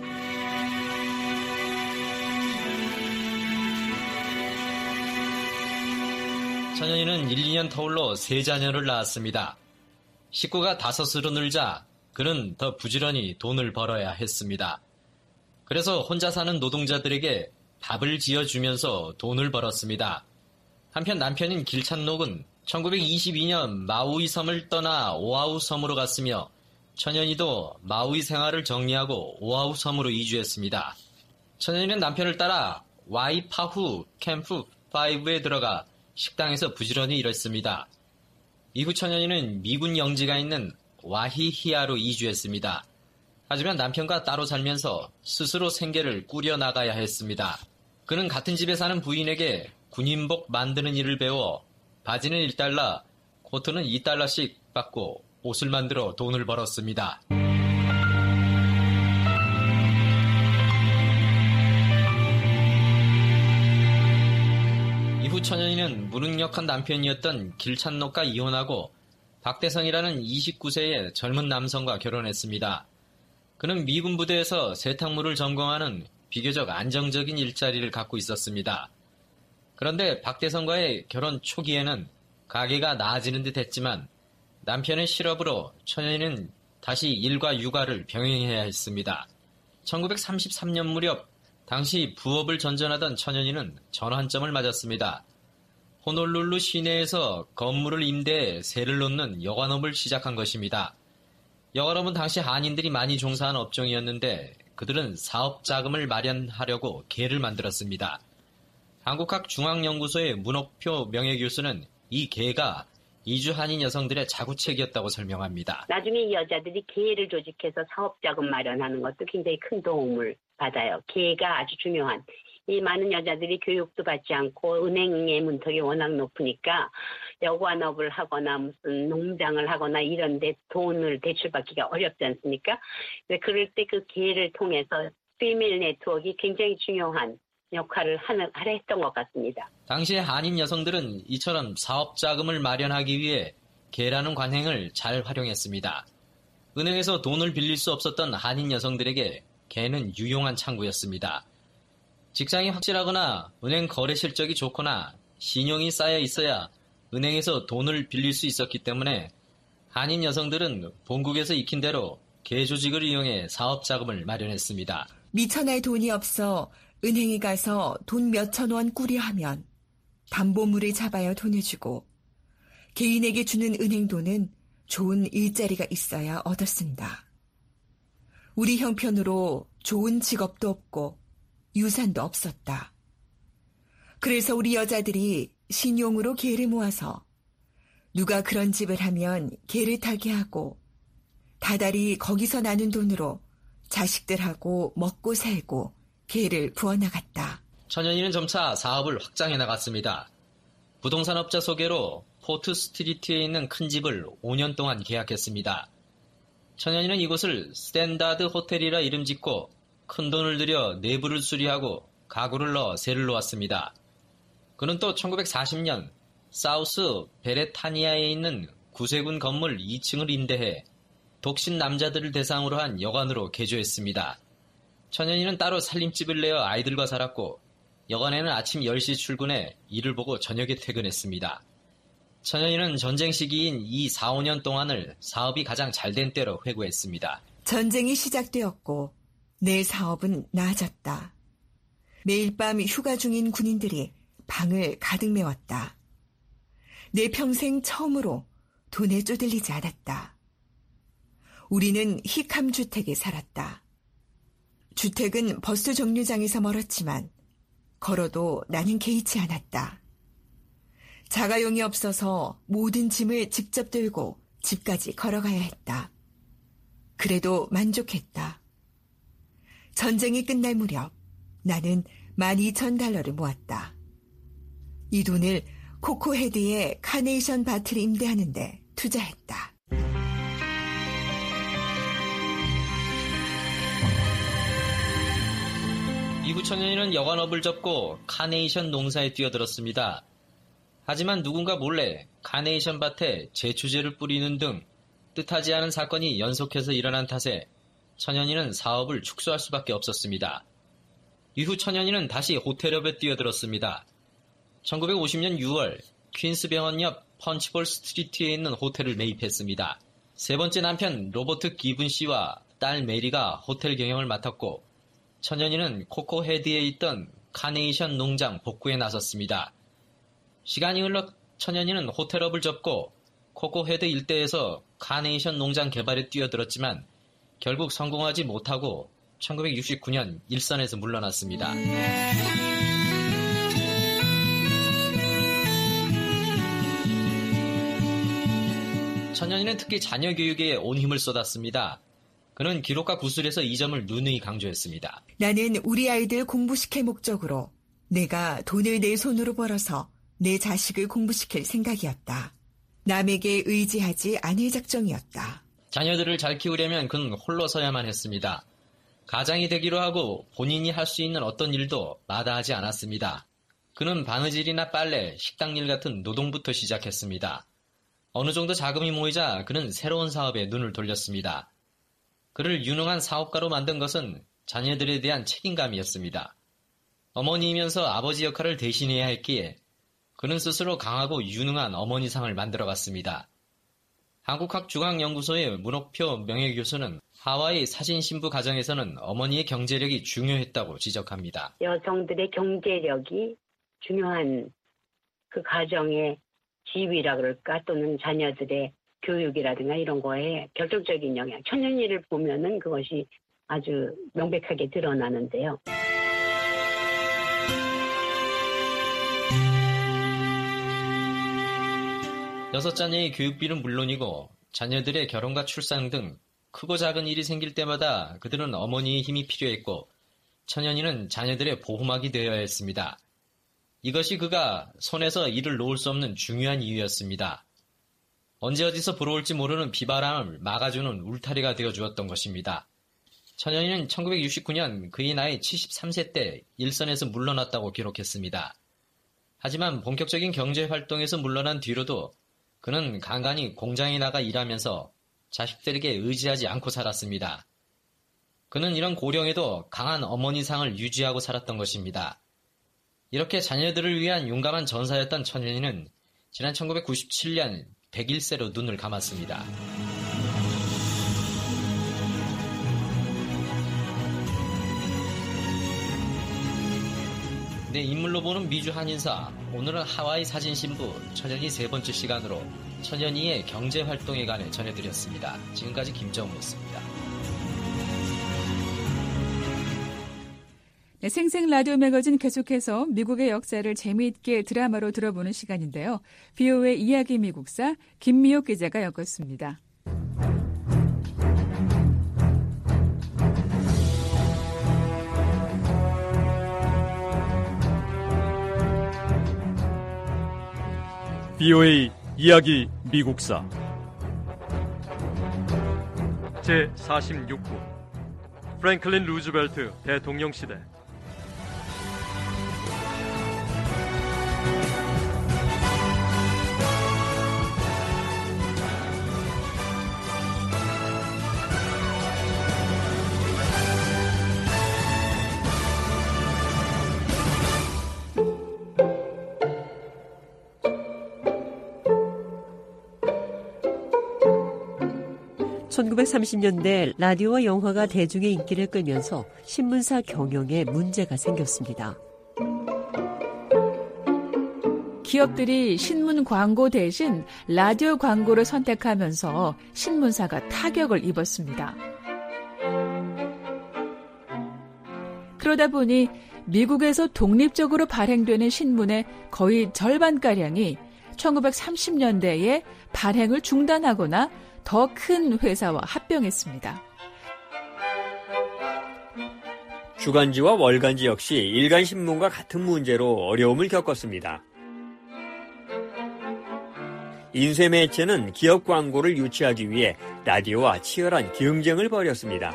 천연이는 일, 이 년 터울로 세 자녀를 낳았습니다. 식구가 다섯으로 늘자 그는 더 부지런히 돈을 벌어야 했습니다. 그래서 혼자 사는 노동자들에게 밥을 지어주면서 돈을 벌었습니다. 한편 남편인 길찬록은 천구백이십이 년 마우이 섬을 떠나 오아후 섬으로 갔으며 천연이도 마우이 생활을 정리하고 오아후 섬으로 이주했습니다. 천연이는 남편을 따라 와이파후 캠프 파이브에 들어가 식당에서 부지런히 일했습니다. 이후 천연이는 미군 영지가 있는 와히히아로 이주했습니다. 하지만 남편과 따로 살면서 스스로 생계를 꾸려나가야 했습니다. 그는 같은 집에 사는 부인에게 군인복 만드는 일을 배워 바지는 일 달러, 코트는 이 달러씩 받고 옷을 만들어 돈을 벌었습니다. 이후 천연이는 무능력한 남편이었던 길찬록과 이혼하고 박대성이라는 이십구 세의 젊은 남성과 결혼했습니다. 그는 미군 부대에서 세탁물을 점검하는 비교적 안정적인 일자리를 갖고 있었습니다. 그런데 박대성과의 결혼 초기에는 가게가 나아지는 듯 했지만 남편의 실업으로 천연이는 다시 일과 육아를 병행해야 했습니다. 천구백삼십삼 년 무렵 당시 부업을 전전하던 천연이는 전환점을 맞았습니다. 호놀룰루 시내에서 건물을 임대해 세를 놓는 여관업을 시작한 것입니다. 여관업은 당시 한인들이 많이 종사한 업종이었는데 그들은 사업 자금을 마련하려고 개를 만들었습니다. 한국학중앙연구소의 문옥표 명예교수는 이 개가 이주 한인 여성들의 자구책이었다고 설명합니다. 나중에 이 여자들이 개를 조직해서 사업 자금 마련하는 것도 굉장히 큰 도움을 받아요. 개가 아주 중요한. 이 많은 여자들이 교육도 받지 않고 은행의 문턱이 워낙 높으니까 여관업을 하거나 무슨 농장을 하거나 이런 데 돈을 대출받기가 어렵지 않습니까? 그럴 때 그 기회를 통해서 피메일 네트워크가 굉장히 중요한 역할을 하는, 하려 했던 것 같습니다. 당시의 한인 여성들은 이처럼 사업 자금을 마련하기 위해 개라는 관행을 잘 활용했습니다. 은행에서 돈을 빌릴 수 없었던 한인 여성들에게 개는 유용한 창구였습니다. 직장이 확실하거나 은행 거래 실적이 좋거나 신용이 쌓여 있어야 은행에서 돈을 빌릴 수 있었기 때문에 한인 여성들은 본국에서 익힌 대로 개 조직을 이용해 사업 자금을 마련했습니다. 미천할 돈이 없어 은행에 가서 돈 몇천 원 꾸려 하면 담보물을 잡아야 돈을 주고 개인에게 주는 은행 돈은 좋은 일자리가 있어야 얻었습니다. 우리 형편으로 좋은 직업도 없고 유산도 없었다. 그래서 우리 여자들이 신용으로 개를 모아서 누가 그런 집을 하면 개를 타게 하고 다달이 거기서 나는 돈으로 자식들하고 먹고 살고 개를 부어나갔다. 천연이는 점차 사업을 확장해 나갔습니다. 부동산업자 소개로 포트 스트리트에 있는 큰 집을 오 년 동안 계약했습니다. 천연이는 이곳을 스탠다드 호텔이라 이름 짓고 큰 돈을 들여 내부를 수리하고 가구를 넣어 세를 놓았습니다. 그는 또 천구백사십 년 사우스 베레타니아에 있는 구세군 건물 이 층을 임대해 독신 남자들을 대상으로 한 여관으로 개조했습니다. 천연이는 따로 살림집을 내어 아이들과 살았고 여관에는 아침 열 시 출근해 일을 보고 저녁에 퇴근했습니다. 천연이는 전쟁 시기인 이 사, 오 년 동안을 사업이 가장 잘된 때로 회고했습니다. 전쟁이 시작되었고 내 사업은 나아졌다. 매일 밤 휴가 중인 군인들이 방을 가득 메웠다. 내 평생 처음으로 돈에 쪼들리지 않았다. 우리는 히캄 주택에 살았다. 주택은 버스 정류장에서 멀었지만 걸어도 나는 개의치 않았다. 자가용이 없어서 모든 짐을 직접 들고 집까지 걸어가야 했다. 그래도 만족했다. 전쟁이 끝날 무렵 나는 만 이천 달러를 모았다. 이 돈을 코코헤드의 카네이션 밭을 임대하는데 투자했다. 이후 천연이는 여관업을 접고 카네이션 농사에 뛰어들었습니다. 하지만 누군가 몰래 카네이션 밭에 제초제를 뿌리는 등 뜻하지 않은 사건이 연속해서 일어난 탓에 천연이는 사업을 축소할 수밖에 없었습니다. 이후 천연이는 다시 호텔업에 뛰어들었습니다. 천구백오십 년 유월 퀸스 병원 옆 펀치볼 스트리트에 있는 호텔을 매입했습니다. 세 번째 남편 로버트 기븐 씨와 딸 메리가 호텔 경영을 맡았고 천연이는 코코헤드에 있던 카네이션 농장 복구에 나섰습니다. 시간이 흘러 천연이는 호텔업을 접고 코코헤드 일대에서 카네이션 농장 개발에 뛰어들었지만 결국 성공하지 못하고 천구백육십구 년 일선에서 물러났습니다. 천연희는 특히 자녀 교육에 온 힘을 쏟았습니다. 그는 기록과 구술에서 이 점을 누누이 강조했습니다. 나는 우리 아이들 공부시킬 목적으로 내가 돈을 내 손으로 벌어서 내 자식을 공부시킬 생각이었다. 남에게 의지하지 않을 작정이었다. 자녀들을 잘 키우려면 그는 홀로 서야만 했습니다. 가장이 되기로 하고 본인이 할 수 있는 어떤 일도 마다하지 않았습니다. 그는 바느질이나 빨래, 식당일 같은 노동부터 시작했습니다. 어느 정도 자금이 모이자 그는 새로운 사업에 눈을 돌렸습니다. 그를 유능한 사업가로 만든 것은 자녀들에 대한 책임감이었습니다. 어머니이면서 아버지 역할을 대신해야 했기에 그는 스스로 강하고 유능한 어머니상을 만들어갔습니다. 한국학중앙연구소의 문옥표 명예교수는 하와이 사진신부 가정에서는 어머니의 경제력이 중요했다고 지적합니다. 여성들의 경제력이 중요한 그 가정의 지위라 그럴까 또는 자녀들의 교육이라든가 이런 거에 결정적인 영향. 천연희를 보면은 그것이 아주 명백하게 드러나는데요. 여섯 자녀의 교육비는 물론이고 자녀들의 결혼과 출산 등 크고 작은 일이 생길 때마다 그들은 어머니의 힘이 필요했고 천연희는 자녀들의 보호막이 되어야 했습니다. 이것이 그가 손에서 일을 놓을 수 없는 중요한 이유였습니다. 언제 어디서 불어올지 모르는 비바람을 막아주는 울타리가 되어주었던 것입니다. 천연희는 천구백육십구 년 그의 나이 칠십삼 세 때 일선에서 물러났다고 기록했습니다. 하지만 본격적인 경제활동에서 물러난 뒤로도 그는 간간히 공장에 나가 일하면서 자식들에게 의지하지 않고 살았습니다. 그는 이런 고령에도 강한 어머니상을 유지하고 살았던 것입니다. 이렇게 자녀들을 위한 용감한 전사였던 천연희는 지난 천구백구십칠 년 백일 세로 눈을 감았습니다. 네, 인물로 보는 미주 한인사. 오늘은 하와이 사진신부 천연희 세 번째 시간으로 천연희의 경제활동에 관해 전해드렸습니다. 지금까지 김정우였습니다. 네, 생생 라디오 매거진 계속해서 미국의 역사를 재미있게 드라마로 들어보는 시간인데요. 비오에이 이야기 미국사 김미옥 기자가 엮었습니다. 비오에이 이야기 미국사 제사십육 부 프랭클린 루즈벨트 대통령 시대. 천구백삼십 년대 라디오와 영화가 대중의 인기를 끌면서 신문사 경영에 문제가 생겼습니다. 기업들이 신문 광고 대신 라디오 광고를 선택하면서 신문사가 타격을 입었습니다. 그러다 보니 미국에서 독립적으로 발행되는 신문의 거의 절반가량이 천구백삼십 년대에 발행을 중단하거나 더 큰 회사와 합병했습니다. 주간지와 월간지 역시 일간신문과 같은 문제로 어려움을 겪었습니다. 인쇄매체는 기업 광고를 유치하기 위해 라디오와 치열한 경쟁을 벌였습니다.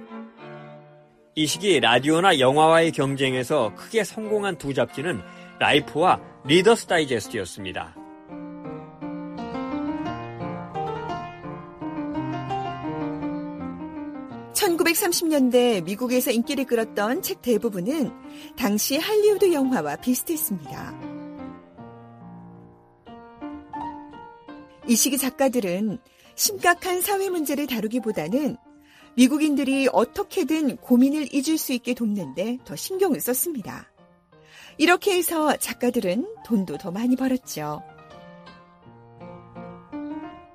이 시기 라디오나 영화와의 경쟁에서 크게 성공한 두 잡지는 라이프와 리더스 다이제스트였습니다. 천구백삼십 년대 미국에서 인기를 끌었던 책 대부분은 당시 할리우드 영화와 비슷했습니다. 이 시기 작가들은 심각한 사회 문제를 다루기보다는 미국인들이 어떻게든 고민을 잊을 수 있게 돕는 데 더 신경을 썼습니다. 이렇게 해서 작가들은 돈도 더 많이 벌었죠.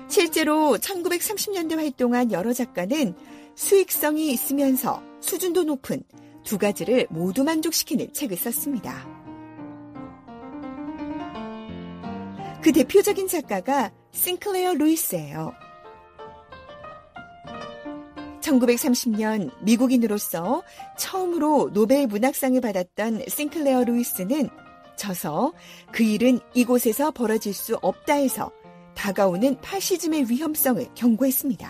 실제로 천구백삼십 년대 활동한 여러 작가는 수익성이 있으면서 수준도 높은 두 가지를 모두 만족시키는 책을 썼습니다. 그 대표적인 작가가 싱클레어 루이스예요. 천구백삼십 년 미국인으로서 처음으로 노벨 문학상을 받았던 싱클레어 루이스는 저서 그 일은 이곳에서 벌어질 수 없다 해서 다가오는 파시즘의 위험성을 경고했습니다.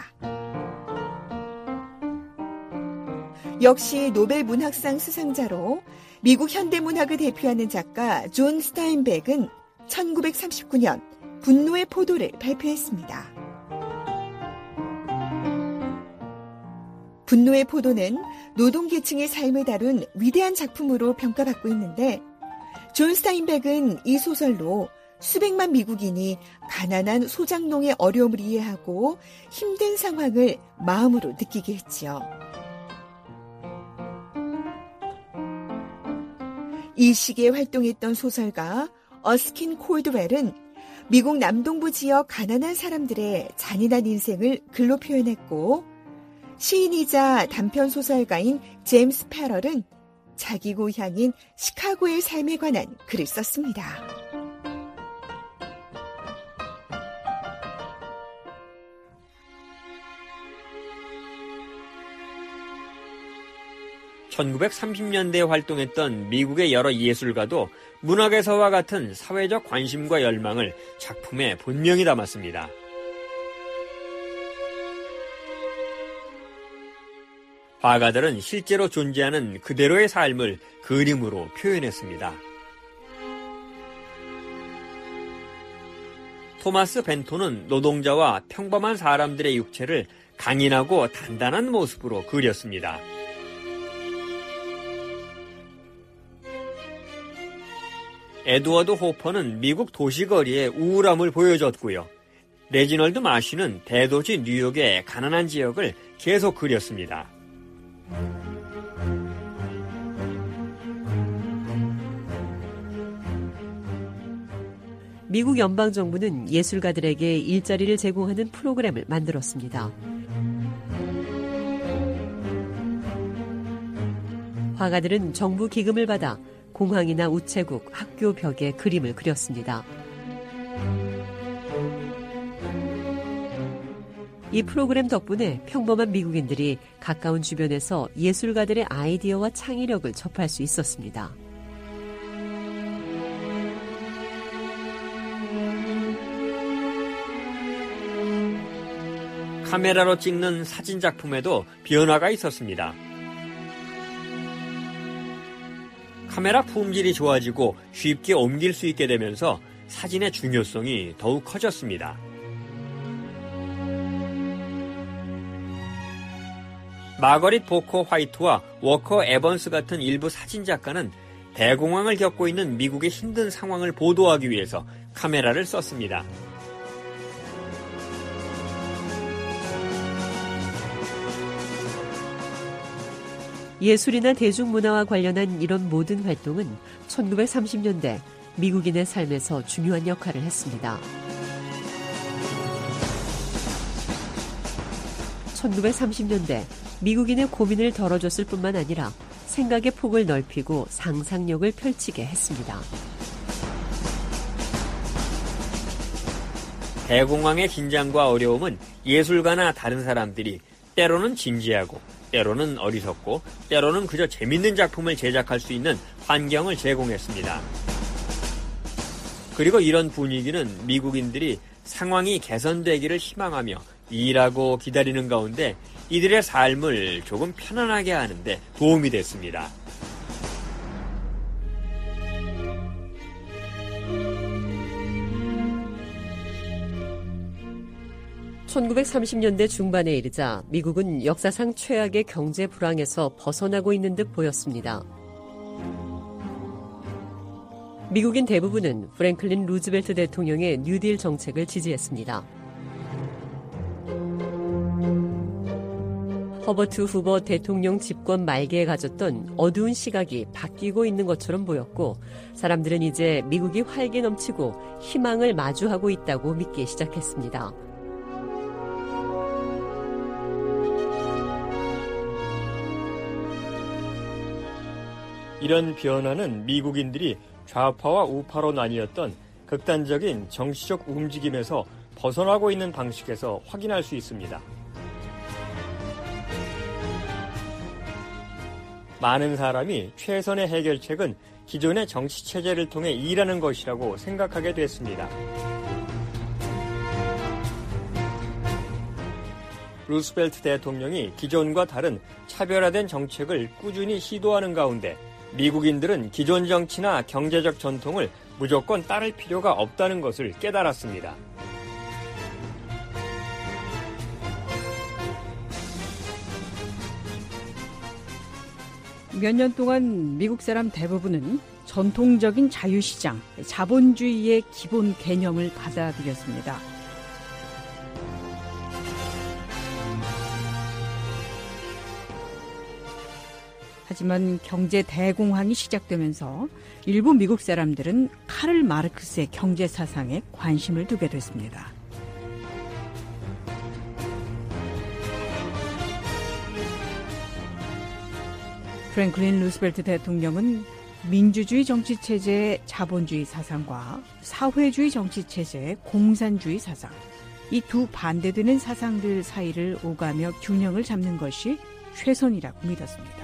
역시 노벨 문학상 수상자로 미국 현대문학을 대표하는 작가 존 스타인백은 천구백삼십구 년 분노의 포도를 발표했습니다. 분노의 포도는 노동계층의 삶을 다룬 위대한 작품으로 평가받고 있는데 존 스타인백은 이 소설로 수백만 미국인이 가난한 소작농의 어려움을 이해하고 힘든 상황을 마음으로 느끼게 했지요. 이 시기에 활동했던 소설가 어스킨 콜드웰은 미국 남동부 지역 가난한 사람들의 잔인한 인생을 글로 표현했고 시인이자 단편소설가인 제임스 패럴은 자기 고향인 시카고의 삶에 관한 글을 썼습니다. 천구백삼십 년대에 활동했던 미국의 여러 예술가도 문학에서와 같은 사회적 관심과 열망을 작품에 분명히 담았습니다. 화가들은 실제로 존재하는 그대로의 삶을 그림으로 표현했습니다. 토마스 벤토는 노동자와 평범한 사람들의 육체를 강인하고 단단한 모습으로 그렸습니다. 에드워드 호퍼는 미국 도시거리의 우울함을 보여줬고요. 레지널드 마쉬는 대도시 뉴욕의 가난한 지역을 계속 그렸습니다. 미국 연방정부는 예술가들에게 일자리를 제공하는 프로그램을 만들었습니다. 화가들은 정부 기금을 받아 공항이나 우체국, 학교 벽에 그림을 그렸습니다. 이 프로그램 덕분에 평범한 미국인들이 가까운 주변에서 예술가들의 아이디어와 창의력을 접할 수 있었습니다. 카메라로 찍는 사진 작품에도 변화가 있었습니다. 카메라 품질이 좋아지고 쉽게 옮길 수 있게 되면서 사진의 중요성이 더욱 커졌습니다. 마거릿 보커 화이트와 워커 에번스 같은 일부 사진작가는 대공황을 겪고 있는 미국의 힘든 상황을 보도하기 위해서 카메라를 썼습니다. 예술이나 대중문화와 관련한 이런 모든 활동은 천구백삼십 년대 미국인의 삶에서 중요한 역할을 했습니다. 천구백삼십 년대 미국인의 고민을 덜어줬을 뿐만 아니라 생각의 폭을 넓히고 상상력을 펼치게 했습니다. 대공황의 긴장과 어려움은 예술가나 다른 사람들이 때로는 진지하고 때로는 어리석고 때로는 그저 재밌는 작품을 제작할 수 있는 환경을 제공했습니다. 그리고 이런 분위기는 미국인들이 상황이 개선되기를 희망하며 일하고 기다리는 가운데 이들의 삶을 조금 편안하게 하는데 도움이 됐습니다. 천구백삼십 년대 중반에 이르자 미국은 역사상 최악의 경제 불황에서 벗어나고 있는 듯 보였습니다. 미국인 대부분은 프랭클린 루즈벨트 대통령의 뉴딜 정책을 지지했습니다. 허버트 후버 대통령 집권 말기에 가졌던 어두운 시각이 바뀌고 있는 것처럼 보였고 사람들은 이제 미국이 활기 넘치고 희망을 마주하고 있다고 믿기 시작했습니다. 이런 변화는 미국인들이 좌파와 우파로 나뉘었던 극단적인 정치적 움직임에서 벗어나고 있는 방식에서 확인할 수 있습니다. 많은 사람이 최선의 해결책은 기존의 정치 체제를 통해 일하는 것이라고 생각하게 됐습니다. 루스벨트 대통령이 기존과 다른 차별화된 정책을 꾸준히 시도하는 가운데 미국인들은 기존 정치나 경제적 전통을 무조건 따를 필요가 없다는 것을 깨달았습니다. 몇 년 동안 미국 사람 대부분은 전통적인 자유시장, 자본주의의 기본 개념을 받아들였습니다. 하지만 경제 대공황이 시작되면서 일부 미국 사람들은 카를 마르크스의 경제 사상에 관심을 두게 됐습니다. 프랭클린 루스벨트 대통령은 민주주의 정치체제의 자본주의 사상과 사회주의 정치체제의 공산주의 사상, 이 두 반대되는 사상들 사이를 오가며 균형을 잡는 것이 최선이라고 믿었습니다.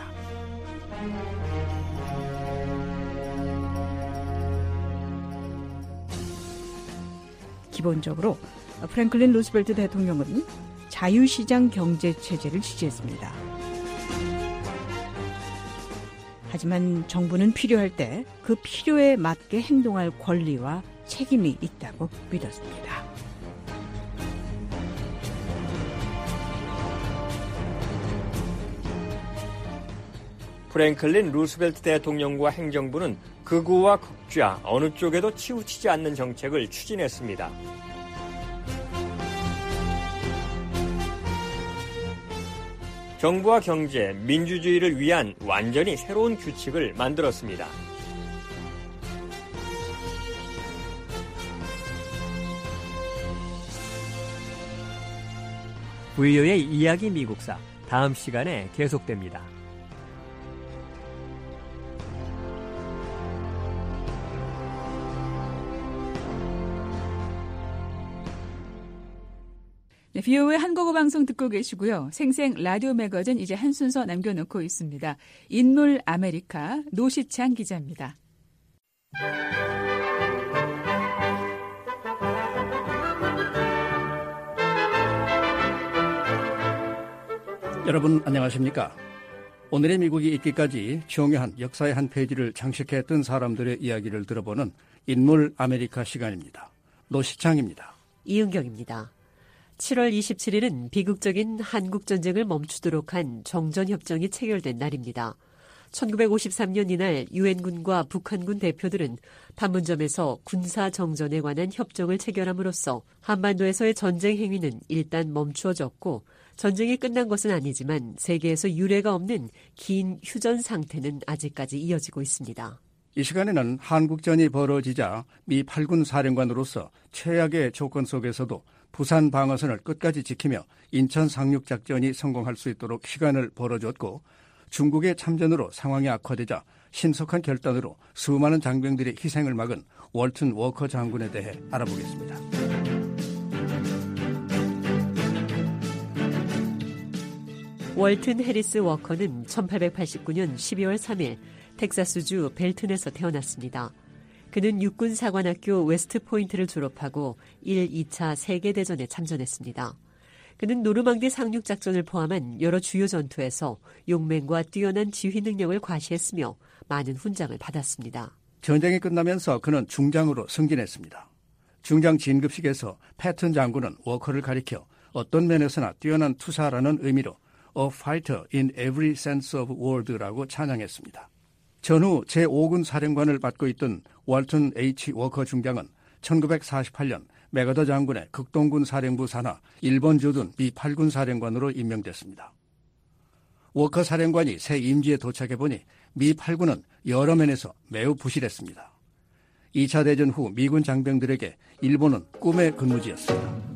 기본적으로 프랭클린 루스벨트 대통령은 자유시장 경제체제를 지지했습니다. 하지만 정부는 필요할 때 그 필요에 맞게 행동할 권리와 책임이 있다고 믿었습니다. 프랭클린 루스벨트 대통령과 행정부는 극우와 극좌 어느 쪽에도 치우치지 않는 정책을 추진했습니다. 정부와 경제, 민주주의를 위한 완전히 새로운 규칙을 만들었습니다. 브이오에이 이야기 미국사 다음 시간에 계속됩니다. 네, 비오에이 한국어 방송 듣고 계시고요. 생생 라디오 매거진 이제 한 순서 남겨놓고 있습니다. 인물 아메리카 노시창 기자입니다. 여러분 안녕하십니까? 오늘의 미국이 있기까지 중요한 역사의 한 페이지를 장식했던 사람들의 이야기를 들어보는 인물 아메리카 시간입니다. 노시창입니다. 이은경입니다. 칠월 이십칠일은 비극적인 한국전쟁을 멈추도록 한 정전협정이 체결된 날입니다. 천구백오십삼년 이날 유엔군과 북한군 대표들은 판문점에서 군사정전에 관한 협정을 체결함으로써 한반도에서의 전쟁 행위는 일단 멈추어졌고 전쟁이 끝난 것은 아니지만 세계에서 유례가 없는 긴 휴전 상태는 아직까지 이어지고 있습니다. 이 시간에는 한국전이 벌어지자 미 팔군 사령관으로서 최악의 조건 속에서도 부산 방어선을 끝까지 지키며 인천 상륙작전이 성공할 수 있도록 시간을 벌어줬고 중국의 참전으로 상황이 악화되자 신속한 결단으로 수많은 장병들의 희생을 막은 월튼 워커 장군에 대해 알아보겠습니다. 월튼 해리스 워커는 천팔백팔십구년 십이월 삼일 텍사스주 벨튼에서 태어났습니다. 그는 육군사관학교 웨스트포인트를 졸업하고 일, 이차 세계대전에 참전했습니다. 그는 노르망디 상륙작전을 포함한 여러 주요 전투에서 용맹과 뛰어난 지휘 능력을 과시했으며 많은 훈장을 받았습니다. 전쟁이 끝나면서 그는 중장으로 승진했습니다. 중장 진급식에서 패튼 장군은 워커를 가리켜 어떤 면에서나 뛰어난 투사라는 의미로 A fighter in every sense of word라고 찬양했습니다. 전후 제오군 사령관을 맡고 있던 월튼 H. 워커 중장은 천구백사십팔년 맥어더 장군의 극동군 사령부 산하 일본 주둔 미 팔군 사령관으로 임명됐습니다. 워커 사령관이 새 임지에 도착해보니 미 팔군은 여러 면에서 매우 부실했습니다. 이차 대전 후 미군 장병들에게 일본은 꿈의 근무지였습니다.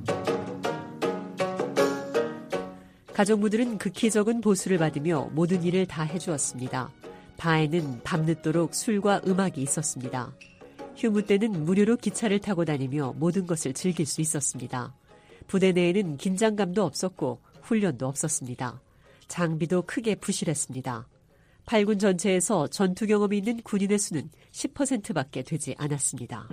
가족부들은 극히 적은 보수를 받으며 모든 일을 다 해주었습니다. 바에는 밤늦도록 술과 음악이 있었습니다. 휴무 때는 무료로 기차를 타고 다니며 모든 것을 즐길 수 있었습니다. 부대 내에는 긴장감도 없었고 훈련도 없었습니다. 장비도 크게 부실했습니다. 팔군 전체에서 전투 경험이 있는 군인의 수는 십 퍼센트밖에 되지 않았습니다.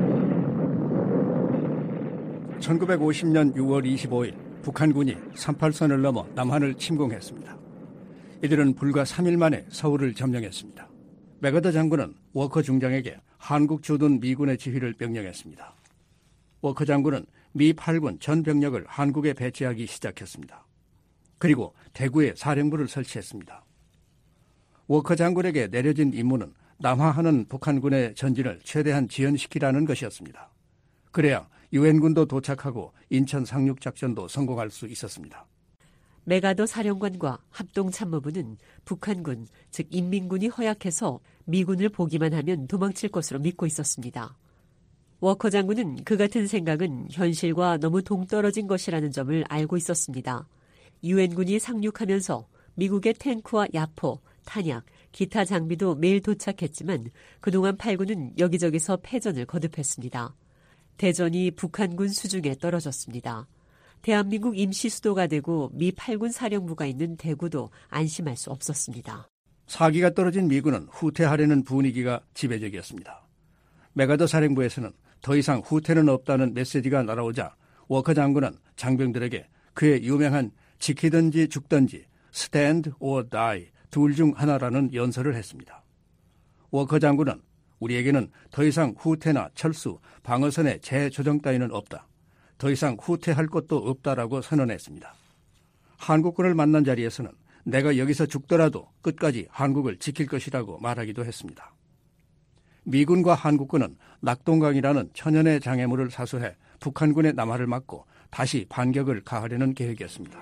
천구백오십 년 유월 이십오일 북한군이 삼팔선을 넘어 남한을 침공했습니다. 이들은 불과 삼 일 만에 서울을 점령했습니다. 맥어더 장군은 워커 중장에게 한국 주둔 미군의 지휘를 명령했습니다. 워커 장군은 미 팔군 전 병력을 한국에 배치하기 시작했습니다. 그리고 대구에 사령부를 설치했습니다. 워커 장군에게 내려진 임무는 남하하는 북한군의 전진을 최대한 지연시키라는 것이었습니다. 그래야 유엔군도 도착하고 인천 상륙작전도 성공할 수 있었습니다. 맥아더 사령관과 합동참모부는 북한군, 즉 인민군이 허약해서 미군을 보기만 하면 도망칠 것으로 믿고 있었습니다. 워커 장군은 그 같은 생각은 현실과 너무 동떨어진 것이라는 점을 알고 있었습니다. 유엔군이 상륙하면서 미국의 탱크와 야포, 탄약, 기타 장비도 매일 도착했지만 그동안 팔군은 여기저기서 패전을 거듭했습니다. 대전이 북한군 수중에 떨어졌습니다. 대한민국 임시 수도가 되고 미 팔군 사령부가 있는 대구도 안심할 수 없었습니다. 사기가 떨어진 미군은 후퇴하려는 분위기가 지배적이었습니다. 맥아더 사령부에서는 더 이상 후퇴는 없다는 메시지가 날아오자 워커 장군은 장병들에게 그의 유명한 지키든지 죽든지 stand or die 둘 중 하나라는 연설을 했습니다. 워커 장군은 우리에게는 더 이상 후퇴나 철수, 방어선의 재조정 따위는 없다. 더 이상 후퇴할 것도 없다라고 선언했습니다. 한국군을 만난 자리에서는 내가 여기서 죽더라도 끝까지 한국을 지킬 것이라고 말하기도 했습니다. 미군과 한국군은 낙동강이라는 천연의 장애물을 사수해 북한군의 남하를 막고 다시 반격을 가하려는 계획이었습니다.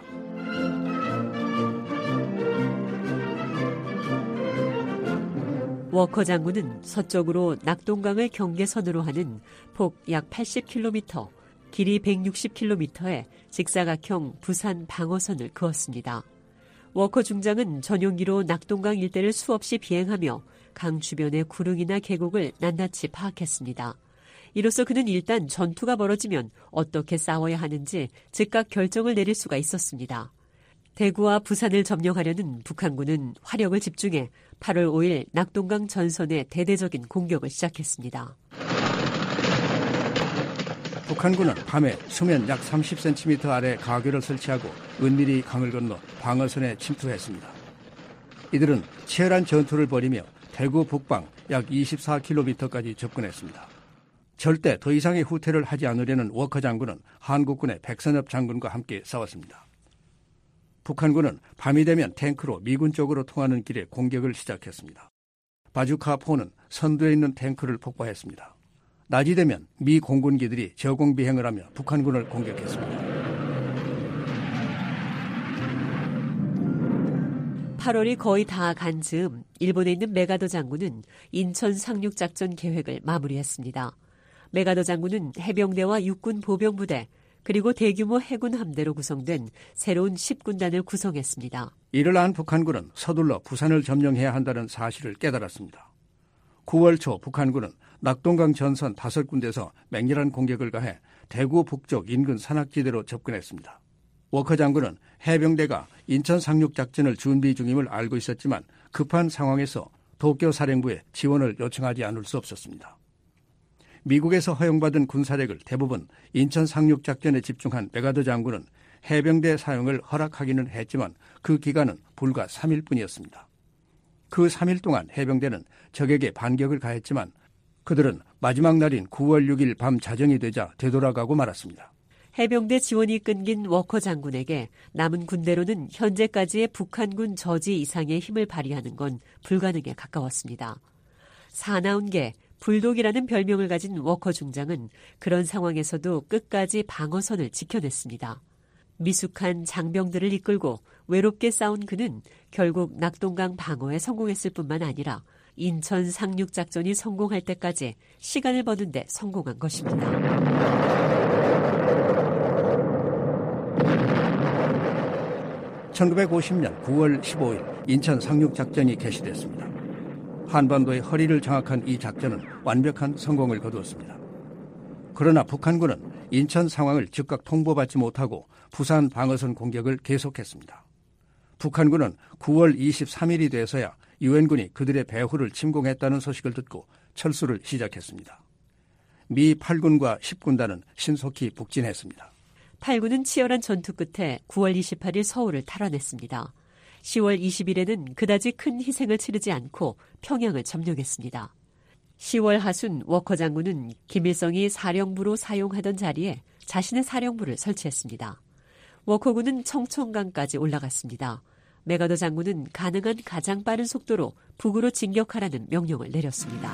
워커 장군은 서쪽으로 낙동강을 경계선으로 하는 폭 약 팔십 킬로미터, 길이 백육십 킬로미터의 직사각형 부산 방어선을 그었습니다. 워커 중장은 전용기로 낙동강 일대를 수없이 비행하며 강 주변의 구릉이나 계곡을 낱낱이 파악했습니다. 이로써 그는 일단 전투가 벌어지면 어떻게 싸워야 하는지 즉각 결정을 내릴 수가 있었습니다. 대구와 부산을 점령하려는 북한군은 화력을 집중해 팔월 오일 낙동강 전선에 대대적인 공격을 시작했습니다. 북한군은 밤에 수면 약 삼십 센티미터 아래 가교를 설치하고 은밀히 강을 건너 방어선에 침투했습니다. 이들은 치열한 전투를 벌이며 대구 북방 약 이십사 킬로미터까지 접근했습니다. 절대 더 이상의 후퇴를 하지 않으려는 워커 장군은 한국군의 백선엽 장군과 함께 싸웠습니다. 북한군은 밤이 되면 탱크로 미군 쪽으로 통하는 길에 공격을 시작했습니다. 바주카포는 선두에 있는 탱크를 폭파했습니다. 낮이 되면 미 공군기들이 저공 비행을 하며 북한군을 공격했습니다. 팔월이 거의 다 간 즈음 일본에 있는 맥아더 장군은 인천 상륙작전 계획을 마무리했습니다. 맥아더 장군은 해병대와 육군 보병부대 그리고 대규모 해군 함대로 구성된 새로운 십 군단을 구성했습니다. 이를 안 북한군은 서둘러 부산을 점령해야 한다는 사실을 깨달았습니다. 구월 초 북한군은 낙동강 전선 다섯 군데에서 맹렬한 공격을 가해 대구 북쪽 인근 산악지대로 접근했습니다. 워커 장군은 해병대가 인천 상륙작전을 준비 중임을 알고 있었지만 급한 상황에서 도쿄 사령부에 지원을 요청하지 않을 수 없었습니다. 미국에서 허용받은 군사력을 대부분 인천 상륙작전에 집중한 맥아더 장군은 해병대 사용을 허락하기는 했지만 그 기간은 불과 삼 일뿐이었습니다. 그 삼 일 동안 해병대는 적에게 반격을 가했지만 그들은 마지막 날인 구월 육일 밤 자정이 되자 되돌아가고 말았습니다. 해병대 지원이 끊긴 워커 장군에게 남은 군대로는 현재까지의 북한군 저지 이상의 힘을 발휘하는 건 불가능에 가까웠습니다. 사나운 개, 불독이라는 별명을 가진 워커 중장은 그런 상황에서도 끝까지 방어선을 지켜냈습니다. 미숙한 장병들을 이끌고 외롭게 싸운 그는 결국 낙동강 방어에 성공했을 뿐만 아니라 인천 상륙작전이 성공할 때까지 시간을 버는 데 성공한 것입니다. 천구백오십 년 구월 십오일 인천 상륙작전이 개시됐습니다. 한반도의 허리를 장악한 이 작전은 완벽한 성공을 거두었습니다. 그러나 북한군은 인천 상황을 즉각 통보받지 못하고 부산 방어선 공격을 계속했습니다. 북한군은 구월 이십삼일이 돼서야 유엔군이 그들의 배후를 침공했다는 소식을 듣고 철수를 시작했습니다. 미 팔 군과 십 군단은 신속히 북진했습니다. 팔 군은 치열한 전투 끝에 구월 이십팔일 서울을 탈환했습니다. 시월 이십일에는 그다지 큰 희생을 치르지 않고 평양을 점령했습니다. 시월 하순 워커 장군은 김일성이 사령부로 사용하던 자리에 자신의 사령부를 설치했습니다. 워커군은 청천강까지 올라갔습니다. 맥아더 장군은 가능한 가장 빠른 속도로 북으로 진격하라는 명령을 내렸습니다.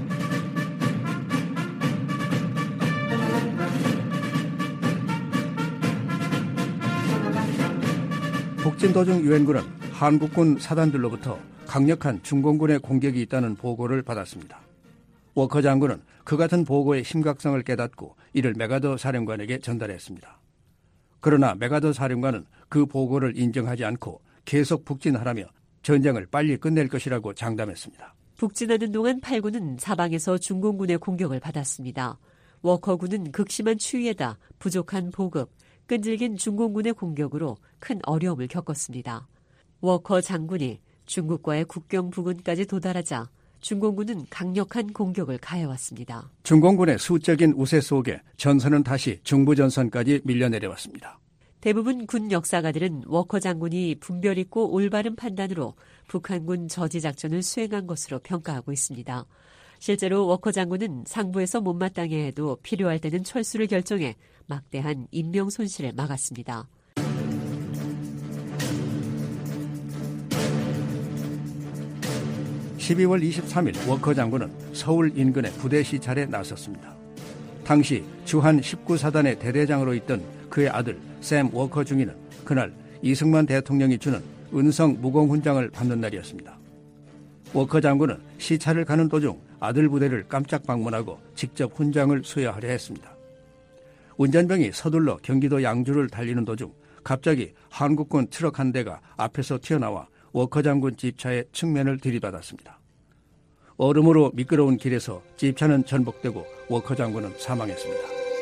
북진 도중 유엔군은 한국군 사단들로부터 강력한 중공군의 공격이 있다는 보고를 받았습니다. 워커 장군은 그 같은 보고의 심각성을 깨닫고 이를 맥아더 사령관에게 전달했습니다. 그러나 맥아더 사령관은 그 보고를 인정하지 않고 계속 북진하라며 전쟁을 빨리 끝낼 것이라고 장담했습니다. 북진하는 동안 팔 군은 사방에서 중공군의 공격을 받았습니다. 워커군은 극심한 추위에다 부족한 보급, 끈질긴 중공군의 공격으로 큰 어려움을 겪었습니다. 워커 장군이 중국과의 국경 부근까지 도달하자 중공군은 강력한 공격을 가해왔습니다. 중공군의 수적인 우세 속에 전선은 다시 중부전선까지 밀려내려왔습니다. 대부분 군 역사가들은 워커 장군이 분별 있고 올바른 판단으로 북한군 저지 작전을 수행한 것으로 평가하고 있습니다. 실제로 워커 장군은 상부에서 못마땅해 해도 필요할 때는 철수를 결정해 막대한 인명 손실을 막았습니다. 십이월 이십삼일 워커 장군은 서울 인근의 부대 시찰에 나섰습니다. 당시 주한 십구 사단의 대대장으로 있던 그의 아들 샘 워커 중위는 그날 이승만 대통령이 주는 은성 무공훈장을 받는 날이었습니다. 워커 장군은 시찰을 가는 도중 아들 부대를 깜짝 방문하고 직접 훈장을 수여하려 했습니다. 운전병이 서둘러 경기도 양주를 달리는 도중 갑자기 한국군 트럭 한 대가 앞에서 튀어나와 워커 장군 집차의 측면을 들이받았습니다. 얼음으로 미끄러운 길에서 집차는 전복되고 워커 장군은 사망했습니다.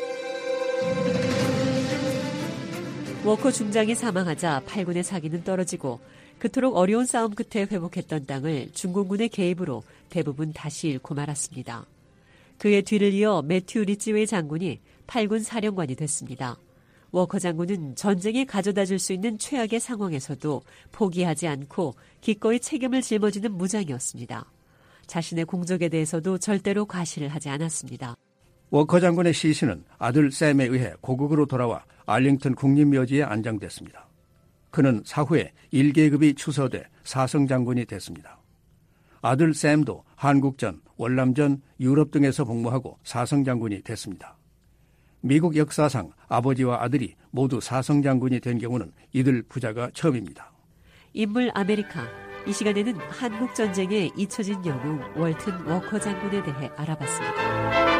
워커 중장이 사망하자 팔 군의 사기는 떨어지고 그토록 어려운 싸움 끝에 회복했던 땅을 중공군의 개입으로 대부분 다시 잃고 말았습니다. 그의 뒤를 이어 매튜 리지웨이 장군이 팔 군 사령관이 됐습니다. 워커 장군은 전쟁이 가져다 줄 수 있는 최악의 상황에서도 포기하지 않고 기꺼이 책임을 짊어지는 무장이었습니다. 자신의 공적에 대해서도 절대로 과시를 하지 않았습니다. 워커 장군의 시신은 아들 샘에 의해 고국으로 돌아와 알링턴 국립묘지에 안장됐습니다. 그는 사후에 일 계급이 추서돼 사성 장군이 됐습니다. 아들 샘도 한국전, 월남전, 유럽 등에서 복무하고 사성 장군이 됐습니다. 미국 역사상 아버지와 아들이 모두 사성 장군이 된 경우는 이들 부자가 처음입니다. 인물 아메리카. 이 시간에는 한국전쟁에 잊혀진 영웅 월튼 워커 장군에 대해 알아봤습니다.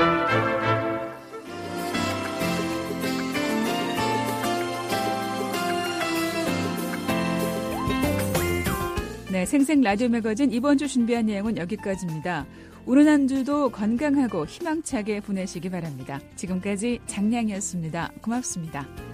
네, 생생 라디오 매거진 이번 주 준비한 내용은 여기까지입니다. 오늘 한 주도 건강하고 희망차게 보내시기 바랍니다. 지금까지 장량이었습니다. 고맙습니다.